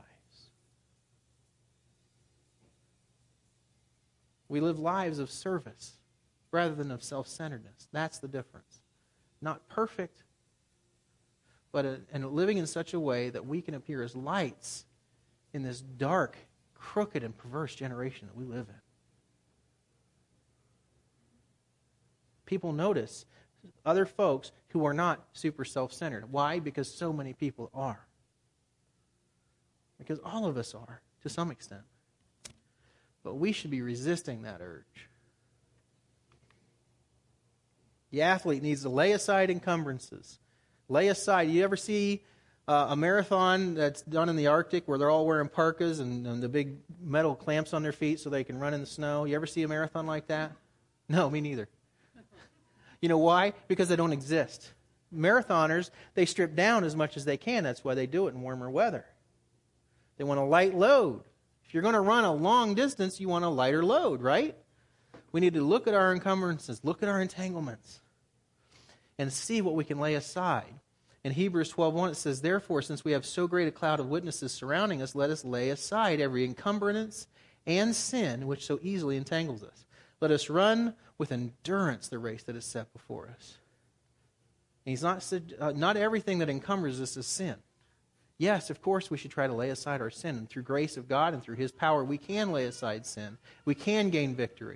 We live lives of service rather than of self-centeredness. That's the difference. Not perfect, but and living in such a way that we can appear as lights in this dark, crooked, and perverse generation that we live in. People notice other folks who are not super self-centered. Why? Because so many people are. Because all of us are, to some extent. But we should be resisting that urge. The athlete needs to lay aside encumbrances. Lay aside. You ever see a marathon that's done in the Arctic where they're all wearing parkas and the big metal clamps on their feet so they can run in the snow? You ever see a marathon like that? No, me neither. You know why? Because they don't exist. Marathoners, they strip down as much as they can. That's why they do it in warmer weather. They want a light load. If you're going to run a long distance, you want a lighter load, right? We need to look at our encumbrances, look at our entanglements, and see what we can lay aside. In Hebrews 12:1 it says, therefore, since we have so great a cloud of witnesses surrounding us, let us lay aside every encumbrance and sin which so easily entangles us. Let us run with endurance the race that is set before us. And he's not everything that encumbers us is sin. Yes, of course, we should try to lay aside our sin. And through grace of God and through his power, we can lay aside sin. We can gain victory.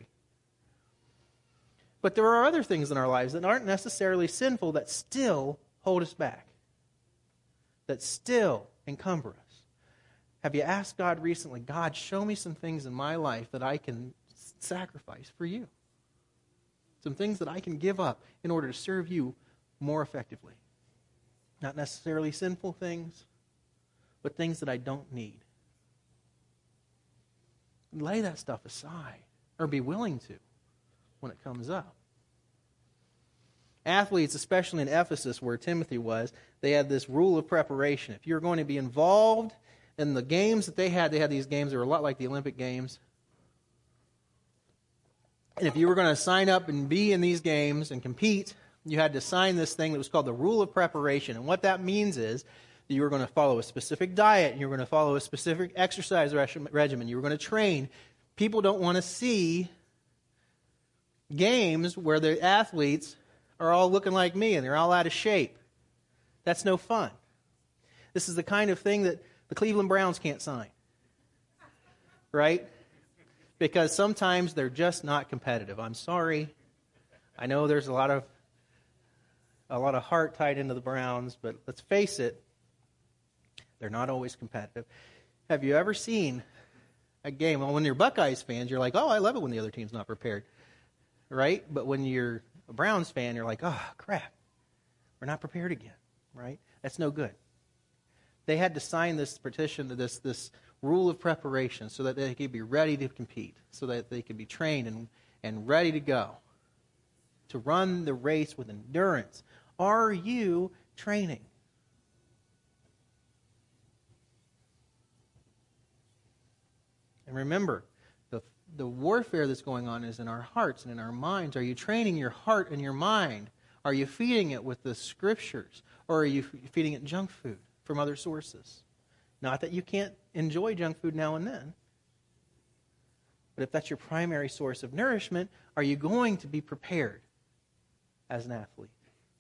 But there are other things in our lives that aren't necessarily sinful that still hold us back, that still encumber us. Have you asked God recently, God, show me some things in my life that I can sacrifice for you? Some things that I can give up in order to serve you more effectively. Not necessarily sinful things, but things that I don't need. Lay that stuff aside, or be willing to when it comes up. Athletes, especially in Ephesus where Timothy was, they had this rule of preparation. If you're going to be involved in the games that they had these games that were a lot like the Olympic Games. And if you were going to sign up and be in these games and compete, you had to sign this thing that was called the rule of preparation. And what that means is that you were going to follow a specific diet, and you were going to follow a specific exercise regimen. You were going to train. People don't want to see games where the athletes are all looking like me and they're all out of shape. That's no fun. This is the kind of thing that the Cleveland Browns can't sign. Right? Because sometimes they're just not competitive. I'm sorry. I know there's a lot of heart tied into the Browns, but let's face it, they're not always competitive. Have you ever seen a game? Well, when you're Buckeyes fans, you're like, oh, I love it when the other team's not prepared. Right? But when you're a Browns fan, you're like, oh, crap. We're not prepared again. Right? That's no good. They had to sign this petition to this rule of preparation so that they could be ready to compete, so that they could be trained and ready to go, to run the race with endurance. Are you training? And remember, the warfare that's going on is in our hearts and in our minds. Are you training your heart and your mind? Are you feeding it with the Scriptures? Or are you feeding it junk food from other sources? Not that you can't enjoy junk food now and then. But if that's your primary source of nourishment, are you going to be prepared as an athlete?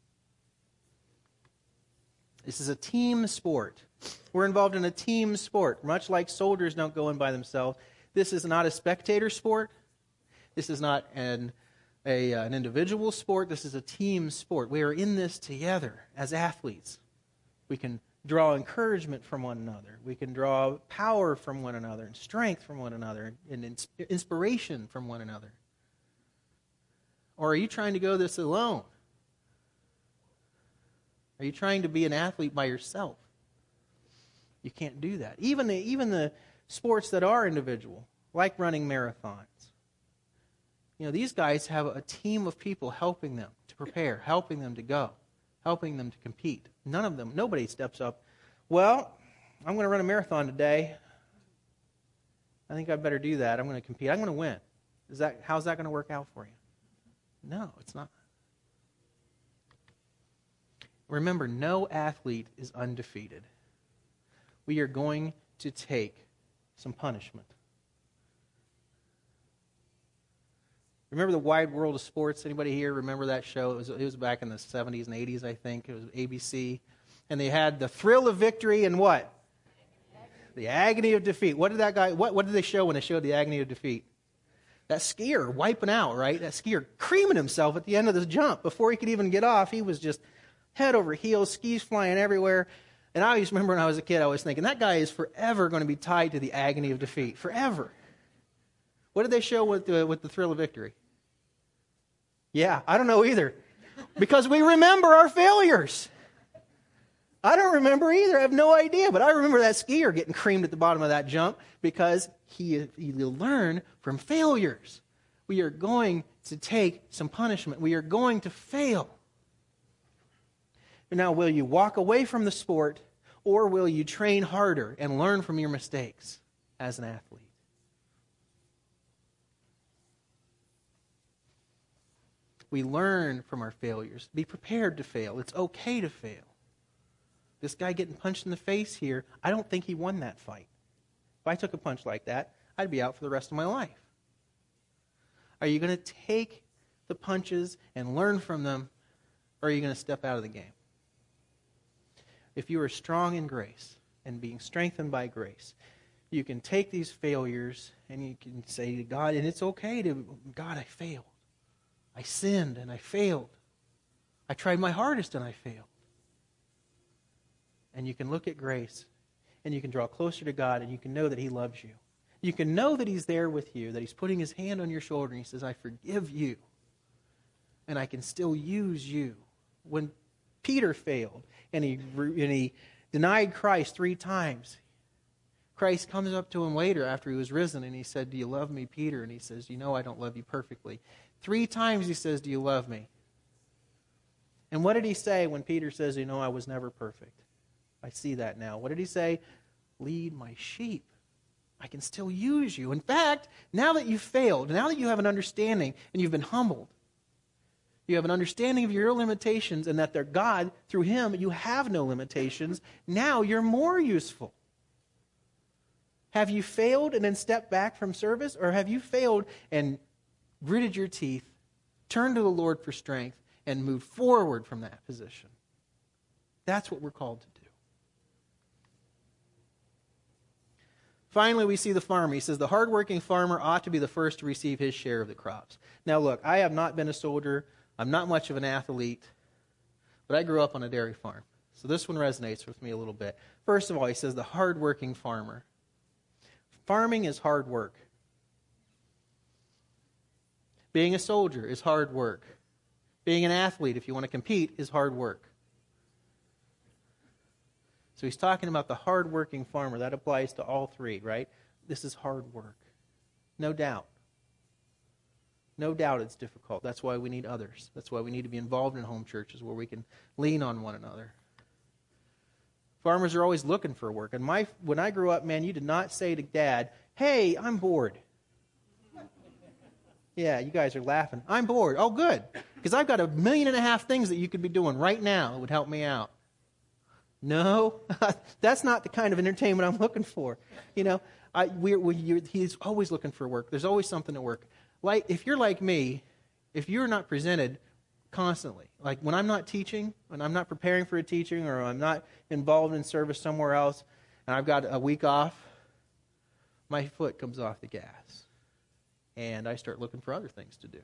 This is a team sport. We're involved in a team sport. Much like soldiers don't go in by themselves. This is not a spectator sport. This is not an individual sport. This is a team sport. We are in this together as athletes. We can draw encouragement from one another. We can draw power from one another and strength from one another and inspiration from one another. Or are you trying to go this alone? Are you trying to be an athlete by yourself? You can't do that. Even the sports that are individual, like running marathons. These guys have a team of people helping them to prepare, helping them to go, helping them to compete. Nobody steps up, well, I'm going to run a marathon today. I think I better do that. I'm going to compete. I'm going to win. How's that going to work out for you? No, it's not. Remember, no athlete is undefeated. We are going to take some punishment. Remember The Wide World of Sports? Anybody here remember that show? It was back in the 70s and 80s, I think. It was ABC. And they had the thrill of victory and what? The agony of defeat. What did they show when they showed the agony of defeat? That skier wiping out, right? That skier creaming himself at the end of the jump. Before he could even get off, he was just head over heels, skis flying everywhere. And I always remember when I was a kid, I was thinking, that guy is forever going to be tied to the agony of defeat. Forever. What did they show with the thrill of victory? Yeah, I don't know either. Because we remember our failures. I don't remember either. I have no idea. But I remember that skier getting creamed at the bottom of that jump because he learned from failures. We are going to take some punishment. We are going to fail. Now, will you walk away from the sport, or will you train harder and learn from your mistakes as an athlete? We learn from our failures. Be prepared to fail. It's okay to fail. This guy getting punched in the face here, I don't think he won that fight. If I took a punch like that, I'd be out for the rest of my life. Are you going to take the punches and learn from them, or are you going to step out of the game? If you are strong in grace and being strengthened by grace, you can take these failures and you can say to God, and it's okay to, God, I failed. I sinned and I failed. I tried my hardest and I failed. And you can look at grace and you can draw closer to God and you can know that He loves you. You can know that He's there with you, that He's putting His hand on your shoulder and He says, I forgive you. And I can still use you. When Peter failed and he denied Christ 3 times, Christ comes up to him later after he was risen and he said, do you love me, Peter? And he says, you know I don't love you perfectly. 3 times he says, do you love me? And what did he say when Peter says, you know I was never perfect? I see that now. What did he say? Lead my sheep. I can still use you. In fact, now that you've failed, now that you have an understanding and you've been humbled, you have an understanding of your limitations and that they're God, through Him, you have no limitations. Now you're more useful. Have you failed and then stepped back from service? Or have you failed and gritted your teeth, turned to the Lord for strength, and moved forward from that position? That's what we're called to do. Finally, we see the farmer. He says the hardworking farmer ought to be the first to receive his share of the crops. Now look, I have not been a soldier. I'm not much of an athlete, but I grew up on a dairy farm. So this one resonates with me a little bit. First of all, he says the hardworking farmer. Farming is hard work. Being a soldier is hard work. Being an athlete, if you want to compete, is hard work. So he's talking about the hardworking farmer. That applies to all 3, right? This is hard work. No doubt. No doubt it's difficult. That's why we need others. That's why we need to be involved in home churches where we can lean on one another. Farmers are always looking for work. And when I grew up, man, you did not say to Dad, hey, I'm bored. Yeah, you guys are laughing. I'm bored. Oh, good. Because I've got 1.5 million things that you could be doing right now that would help me out. No, that's not the kind of entertainment I'm looking for. You know, he's always looking for work. There's always something to work. Like, if you're like me, if you're not presented constantly, like when I'm not teaching, when I'm not preparing for a teaching, or I'm not involved in service somewhere else, and I've got a week off, my foot comes off the gas, and I start looking for other things to do.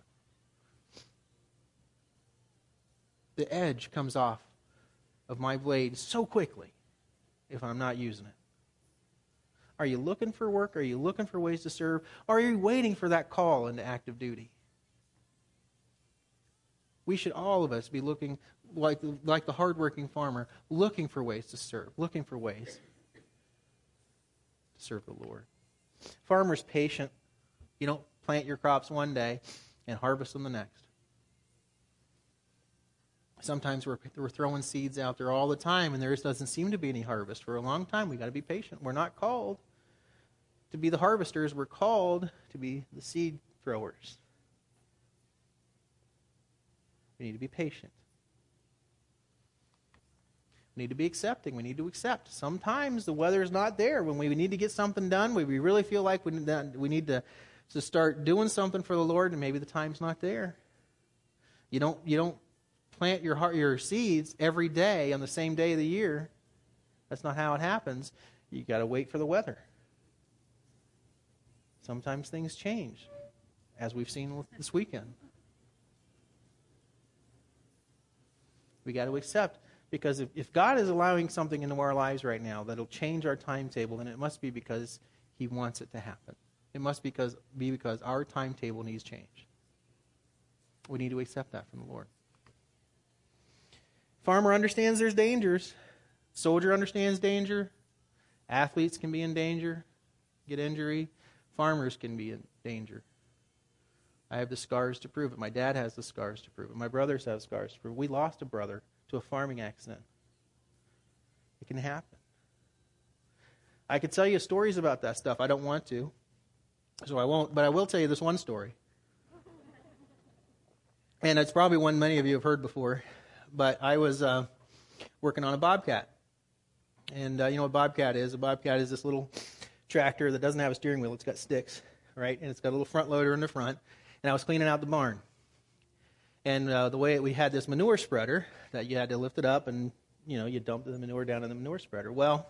The edge comes off of my blade so quickly if I'm not using it? Are you looking for work? Are you looking for ways to serve? Or are you waiting for that call into active duty? We should, all of us, be looking like the hardworking farmer, looking for ways to serve, looking for ways to serve the Lord. Farmer's patient. You don't plant your crops one day and harvest them the next. Sometimes we're throwing seeds out there all the time, and there just doesn't seem to be any harvest. For a long time, we've got to be patient. We're not called to be the harvesters. We're called to be the seed throwers. We need to be patient. We need to be accepting. We need to accept. Sometimes the weather is not there. When we need to get something done, we really feel like we need to start doing something for the Lord, and maybe the time's not there. You don't plant your seeds every day on the same day of the year. That's not how it happens. You got to wait for the weather. Sometimes things change, as we've seen this weekend. We got to accept, because if God is allowing something into our lives right now that'll change our timetable, then it must be because He wants it to happen. It must be because our timetable needs change. We need to accept that from the Lord. Farmer understands there's dangers. Soldier understands danger. Athletes can be in danger, get injury. Farmers can be in danger. I have the scars to prove it. My dad has the scars to prove it. My brothers have scars to prove it. We lost a brother to a farming accident. It can happen. I could tell you stories about that stuff. I don't want to, so I won't. But I will tell you this one story. And it's probably one many of you have heard before. But I was working on a Bobcat. And you know what a Bobcat is? A Bobcat is this little tractor that doesn't have a steering wheel. It's got sticks, right? And it's got a little front loader in the front. And I was cleaning out the barn. And the way we had this manure spreader that you had to lift it up and, you dump the manure down in the manure spreader. Well,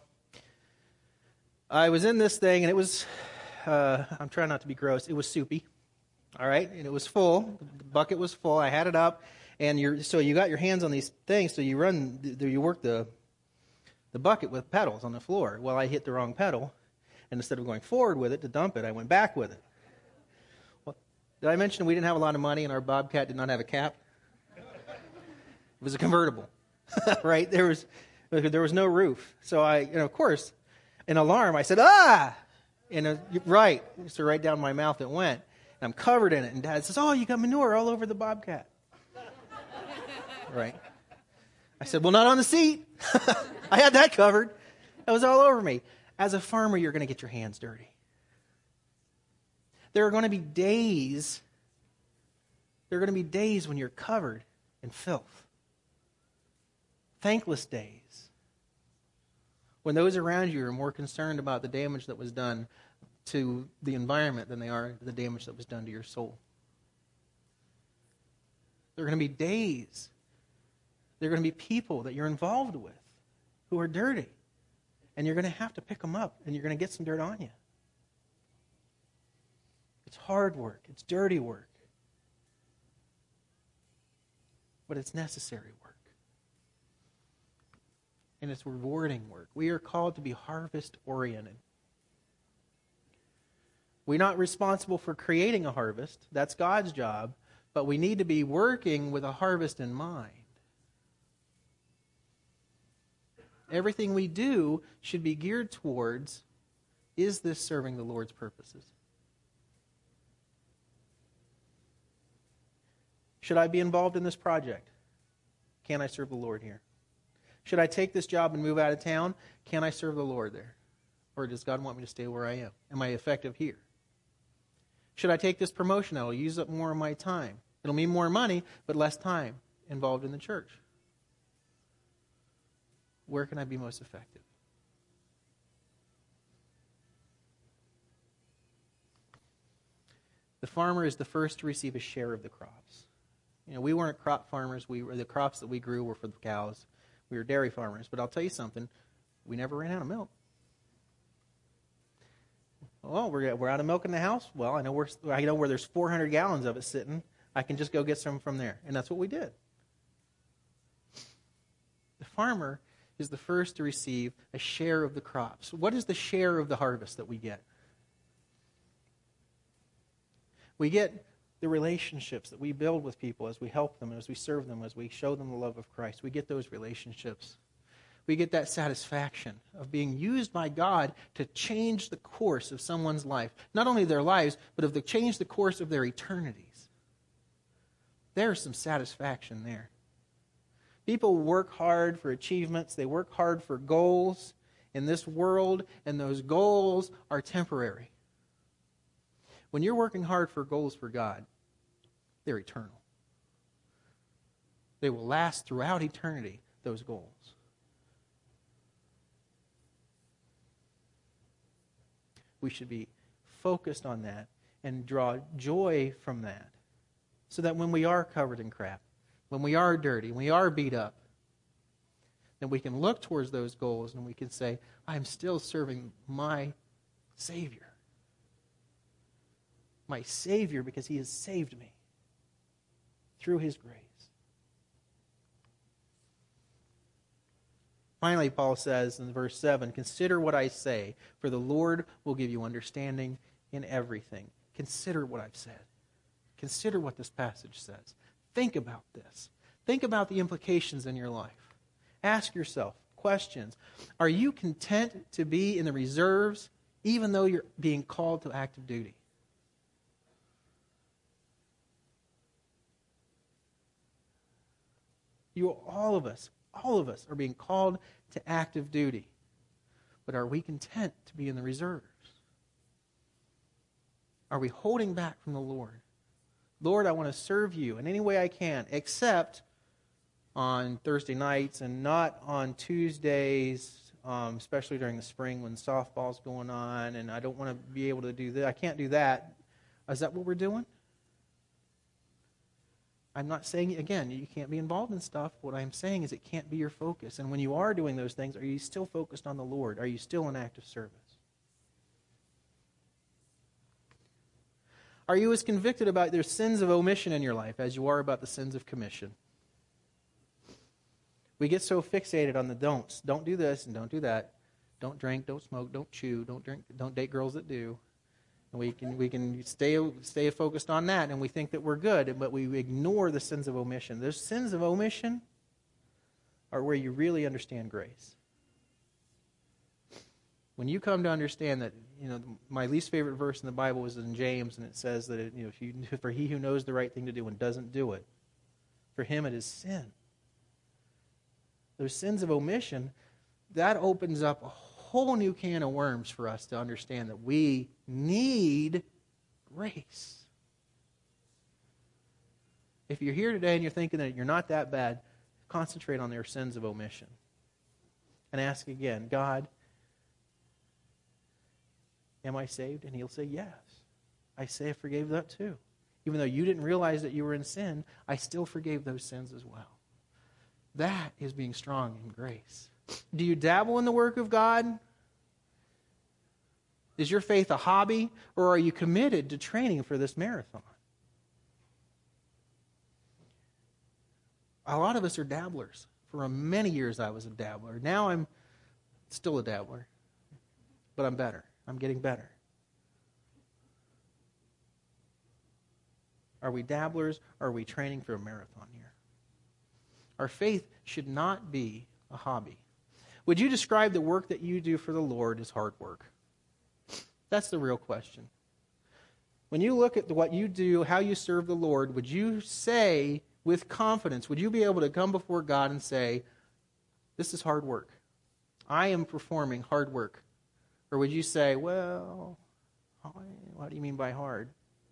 I was in this thing, and it was, I'm trying not to be gross, it was soupy, all right? And it was full. The bucket was full. I had it up. And so you got your hands on these things, so you work the bucket with pedals on the floor. Well, I hit the wrong pedal, and instead of going forward with it to dump it, I went back with it. Well, did I mention we didn't have a lot of money, and our Bobcat did not have a cap? It was a convertible, right? There was no roof. So of course, an alarm. I said, "Ah!" And right down my mouth it went. And I'm covered in it. And Dad says, "Oh, you got manure all over the Bobcat." Right. I said, "Well, not on the seat." I had that covered. That was all over me. As a farmer, you're going to get your hands dirty. There are going to be days. There are going to be days when you're covered in filth. Thankless days. When those around you are more concerned about the damage that was done to the environment than they are the damage that was done to your soul. There are going to be days. There are going to be people that you're involved with who are dirty. And you're going to have to pick them up, and you're going to get some dirt on you. It's hard work. It's dirty work. But it's necessary work. And it's rewarding work. We are called to be harvest-oriented. We're not responsible for creating a harvest. That's God's job. But we need to be working with a harvest in mind. Everything we do should be geared towards, is this serving the Lord's purposes? Should I be involved in this project? Can I serve the Lord here? Should I take this job and move out of town? Can I serve the Lord there? Or does God want me to stay where I am? Am I effective here? Should I take this promotion? I'll use up more of my time. It'll mean more money, but less time involved in the church. Where can I be most effective? The farmer is the first to receive a share of the crops. We weren't crop farmers. The crops that we grew were for the cows. We were dairy farmers. But I'll tell you something. We never ran out of milk. Oh, we're out of milk in the house? Well, I know where there's 400 gallons of it sitting. I can just go get some from there. And that's what we did. The farmer is the first to receive a share of the crops. What is the share of the harvest that we get? We get the relationships that we build with people as we help them, as we serve them, as we show them the love of Christ. We get those relationships. We get that satisfaction of being used by God to change the course of someone's life. Not only their lives, but of change the course of their eternities. There's some satisfaction there. People work hard for achievements. They work hard for goals in this world, and those goals are temporary. When you're working hard for goals for God, they're eternal. They will last throughout eternity, those goals. We should be focused on that and draw joy from that, so that when we are covered in crap, when we are dirty, when we are beat up, then we can look towards those goals and we can say, I'm still serving my Savior. My Savior, because He has saved me through His grace. Finally, Paul says in verse 7, consider what I say, for the Lord will give you understanding in everything. Consider what I've said. Consider what this passage says. Think about this. Think about the implications in your life. Ask yourself questions. Are you content to be in the reserves even though you're being called to active duty? All of us are being called to active duty. But are we content to be in the reserves? Are we holding back from the Lord? Lord, I want to serve you in any way I can, except on Thursday nights and not on Tuesdays, especially during the spring when softball's going on, and I don't want to be able to do that. I can't do that. Is that what we're doing? I'm not saying, again, you can't be involved in stuff. What I'm saying is it can't be your focus. And when you are doing those things, are you still focused on the Lord? Are you still in active service? Are you as convicted about their sins of omission in your life as you are about the sins of commission? We get so fixated on the don'ts. Don't do this and don't do that. Don't drink, don't smoke, don't chew, don't date girls that do. And we can stay focused on that, and we think that we're good, but we ignore the sins of omission. Those sins of omission are where you really understand grace. When you come to understand that, my least favorite verse in the Bible is in James, and it says that for he who knows the right thing to do and doesn't do it, for him it is sin. Those sins of omission, that opens up a whole new can of worms for us to understand that we need grace. If you're here today and you're thinking that you're not that bad, concentrate on their sins of omission. And ask again, God, am I saved? And He'll say, yes. I forgave that too. Even though you didn't realize that you were in sin, I still forgave those sins as well. That is being strong in grace. Do you dabble in the work of God? Is your faith a hobby, or are you committed to training for this marathon? A lot of us are dabblers. For many years I was a dabbler. Now I'm still a dabbler, but I'm better. I'm getting better. Are we dabblers, or are we training for a marathon here? Our faith should not be a hobby. Would you describe the work that you do for the Lord as hard work? That's the real question. When you look at what you do, how you serve the Lord, would you say with confidence, would you be able to come before God and say, this is hard work. I am performing hard work. Or would you say, well, what do you mean by hard?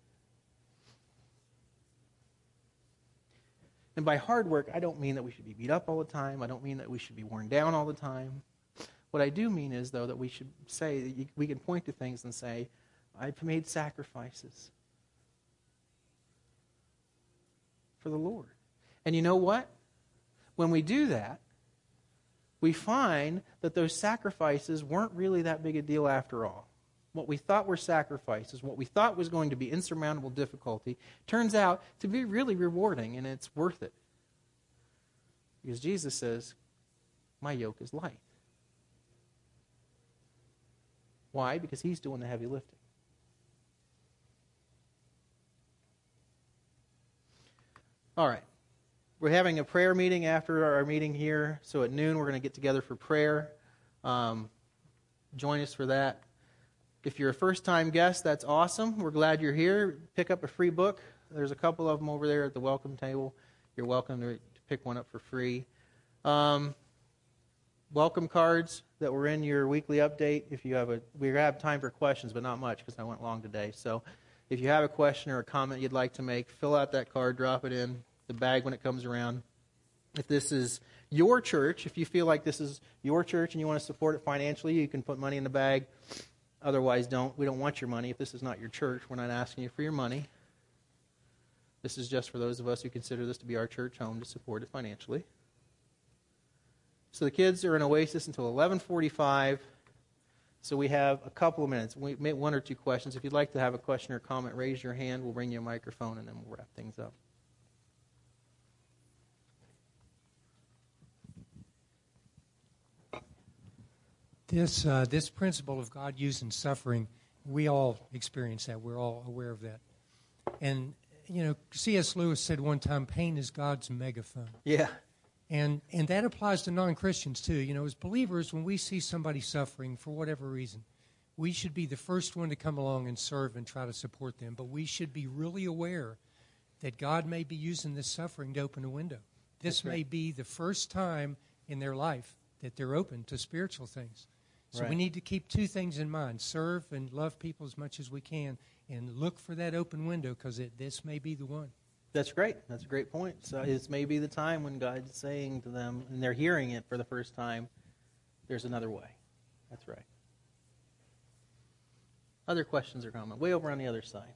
And by hard work, I don't mean that we should be beat up all the time. I don't mean that we should be worn down all the time. What I do mean is, though, that we should say, that we can point to things and say, I've made sacrifices for the Lord. And you know what? When we do that, we find that those sacrifices weren't really that big a deal after all. What we thought were sacrifices, what we thought was going to be insurmountable difficulty, turns out to be really rewarding, and it's worth it. Because Jesus says, My yoke is light. Why? Because he's doing the heavy lifting. All right. We're having a prayer meeting after our meeting here. So at noon, we're going to get together for prayer. Join us for that. If you're a first-time guest, that's awesome. We're glad you're here. Pick up a free book. There's a couple of them over there at the welcome table. You're welcome to pick one up for free. Welcome cards that were in your weekly update. If you have we have time for questions, but not much because I went long today. So if you have a question or a comment you'd like to make, fill out that card, drop it in the bag when it comes around. If this is your church, if you feel like this is your church and you want to support it financially, you can put money in the bag. Otherwise, don't. We don't want your money. If this is not your church, we're not asking you for your money. This is just for those of us who consider this to be our church home to support it financially. So the kids are in Oasis until 11:45. So we have a couple of minutes. We may one or two questions. If you'd like to have a question or comment, raise your hand. We'll bring you a microphone, and then we'll wrap things up. This principle of God using suffering, we all experience that. We're all aware of that. And, C.S. Lewis said one time, pain is God's megaphone. Yeah. And that applies to non-Christians, too. As believers, when we see somebody suffering for whatever reason, we should be the first one to come along and serve and try to support them. But we should be really aware that God may be using this suffering to open a window. This may be the first time in their life that they're open to spiritual things. So we need to keep two things in mind: serve and love people as much as we can, and look for that open window, because this may be the one. That's great. That's a great point. So this may be the time when God's saying to them, and they're hearing it for the first time, there's another way. That's right. Other questions or comments? Way over on the other side.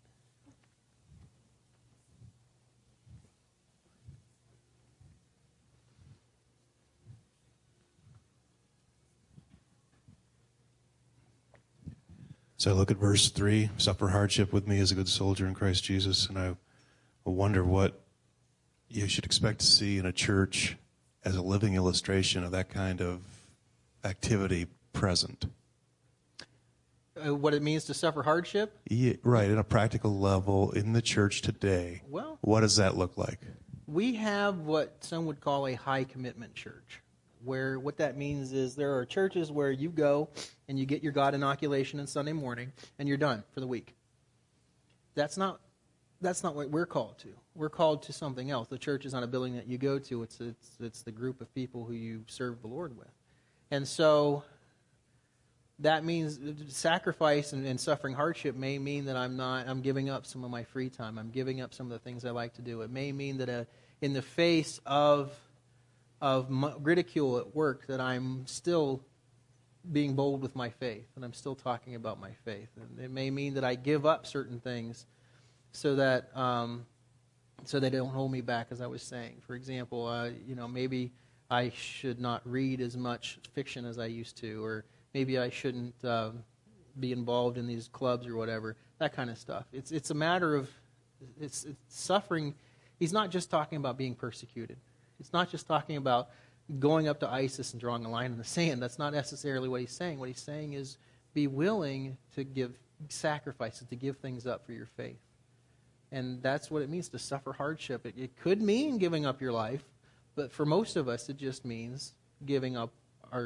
So I look at verse 3, suffer hardship with me as a good soldier in Christ Jesus, and I wonder what you should expect to see in a church as a living illustration of that kind of activity present. What it means to suffer hardship? Yeah, right, at a practical level in the church today. Well, what does that look like? We have what some would call a high commitment church, where what that means is there are churches where you go and you get your God inoculation on Sunday morning and you're done for the week. That's not what we're called to. We're called to something else. The church is not a building that you go to. It's the group of people who you serve the Lord with. And so that means sacrifice and suffering hardship may mean that I'm giving up some of my free time. I'm giving up some of the things I like to do. It may mean that in the face of ridicule at work, that I'm still being bold with my faith, and I'm still talking about my faith. And it may mean that I give up certain things so that they don't hold me back, as I was saying. For example, maybe I should not read as much fiction as I used to, or maybe I shouldn't be involved in these clubs or whatever, that kind of stuff. It's a matter of it's suffering. He's not just talking about being persecuted. It's not just talking about going up to ISIS and drawing a line in the sand. That's not necessarily what he's saying. What he's saying is be willing to give sacrifices, to give things up for your faith. And that's what it means to suffer hardship. It could mean giving up your life, but for most of us, it just means giving up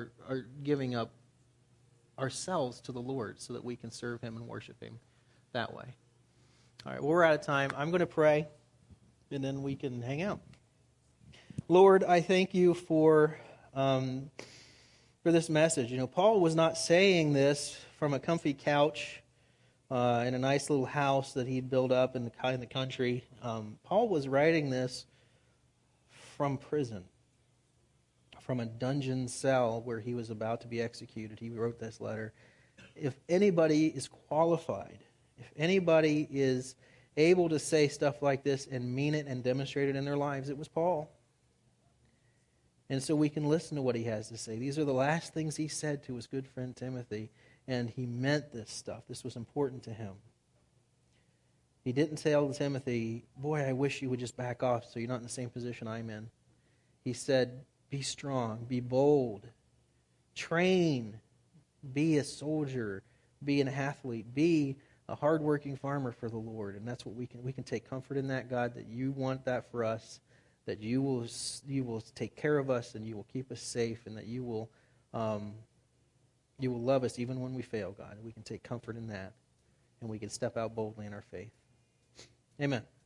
ourselves to the Lord so that we can serve Him and worship Him that way. All right, well, we're out of time. I'm going to pray, and then we can hang out. Lord, I thank you for this message. Paul was not saying this from a comfy couch in a nice little house that he'd built up in the country. Paul was writing this from prison, from a dungeon cell where he was about to be executed. He wrote this letter. If anybody is qualified, if anybody is able to say stuff like this and mean it and demonstrate it in their lives, it was Paul. And so we can listen to what he has to say. These are the last things he said to his good friend Timothy, and he meant this stuff. This was important to him. He didn't tell Timothy, boy, I wish you would just back off so you're not in the same position I'm in. He said, Be strong. Be bold. Train. Be a soldier. Be an athlete. Be a hardworking farmer for the Lord. And that's what we can take comfort in that, God, that you want that for us, that you will take care of us and you will keep us safe, and that you will love us even when we fail, God. We can take comfort in that, and we can step out boldly in our faith. Amen.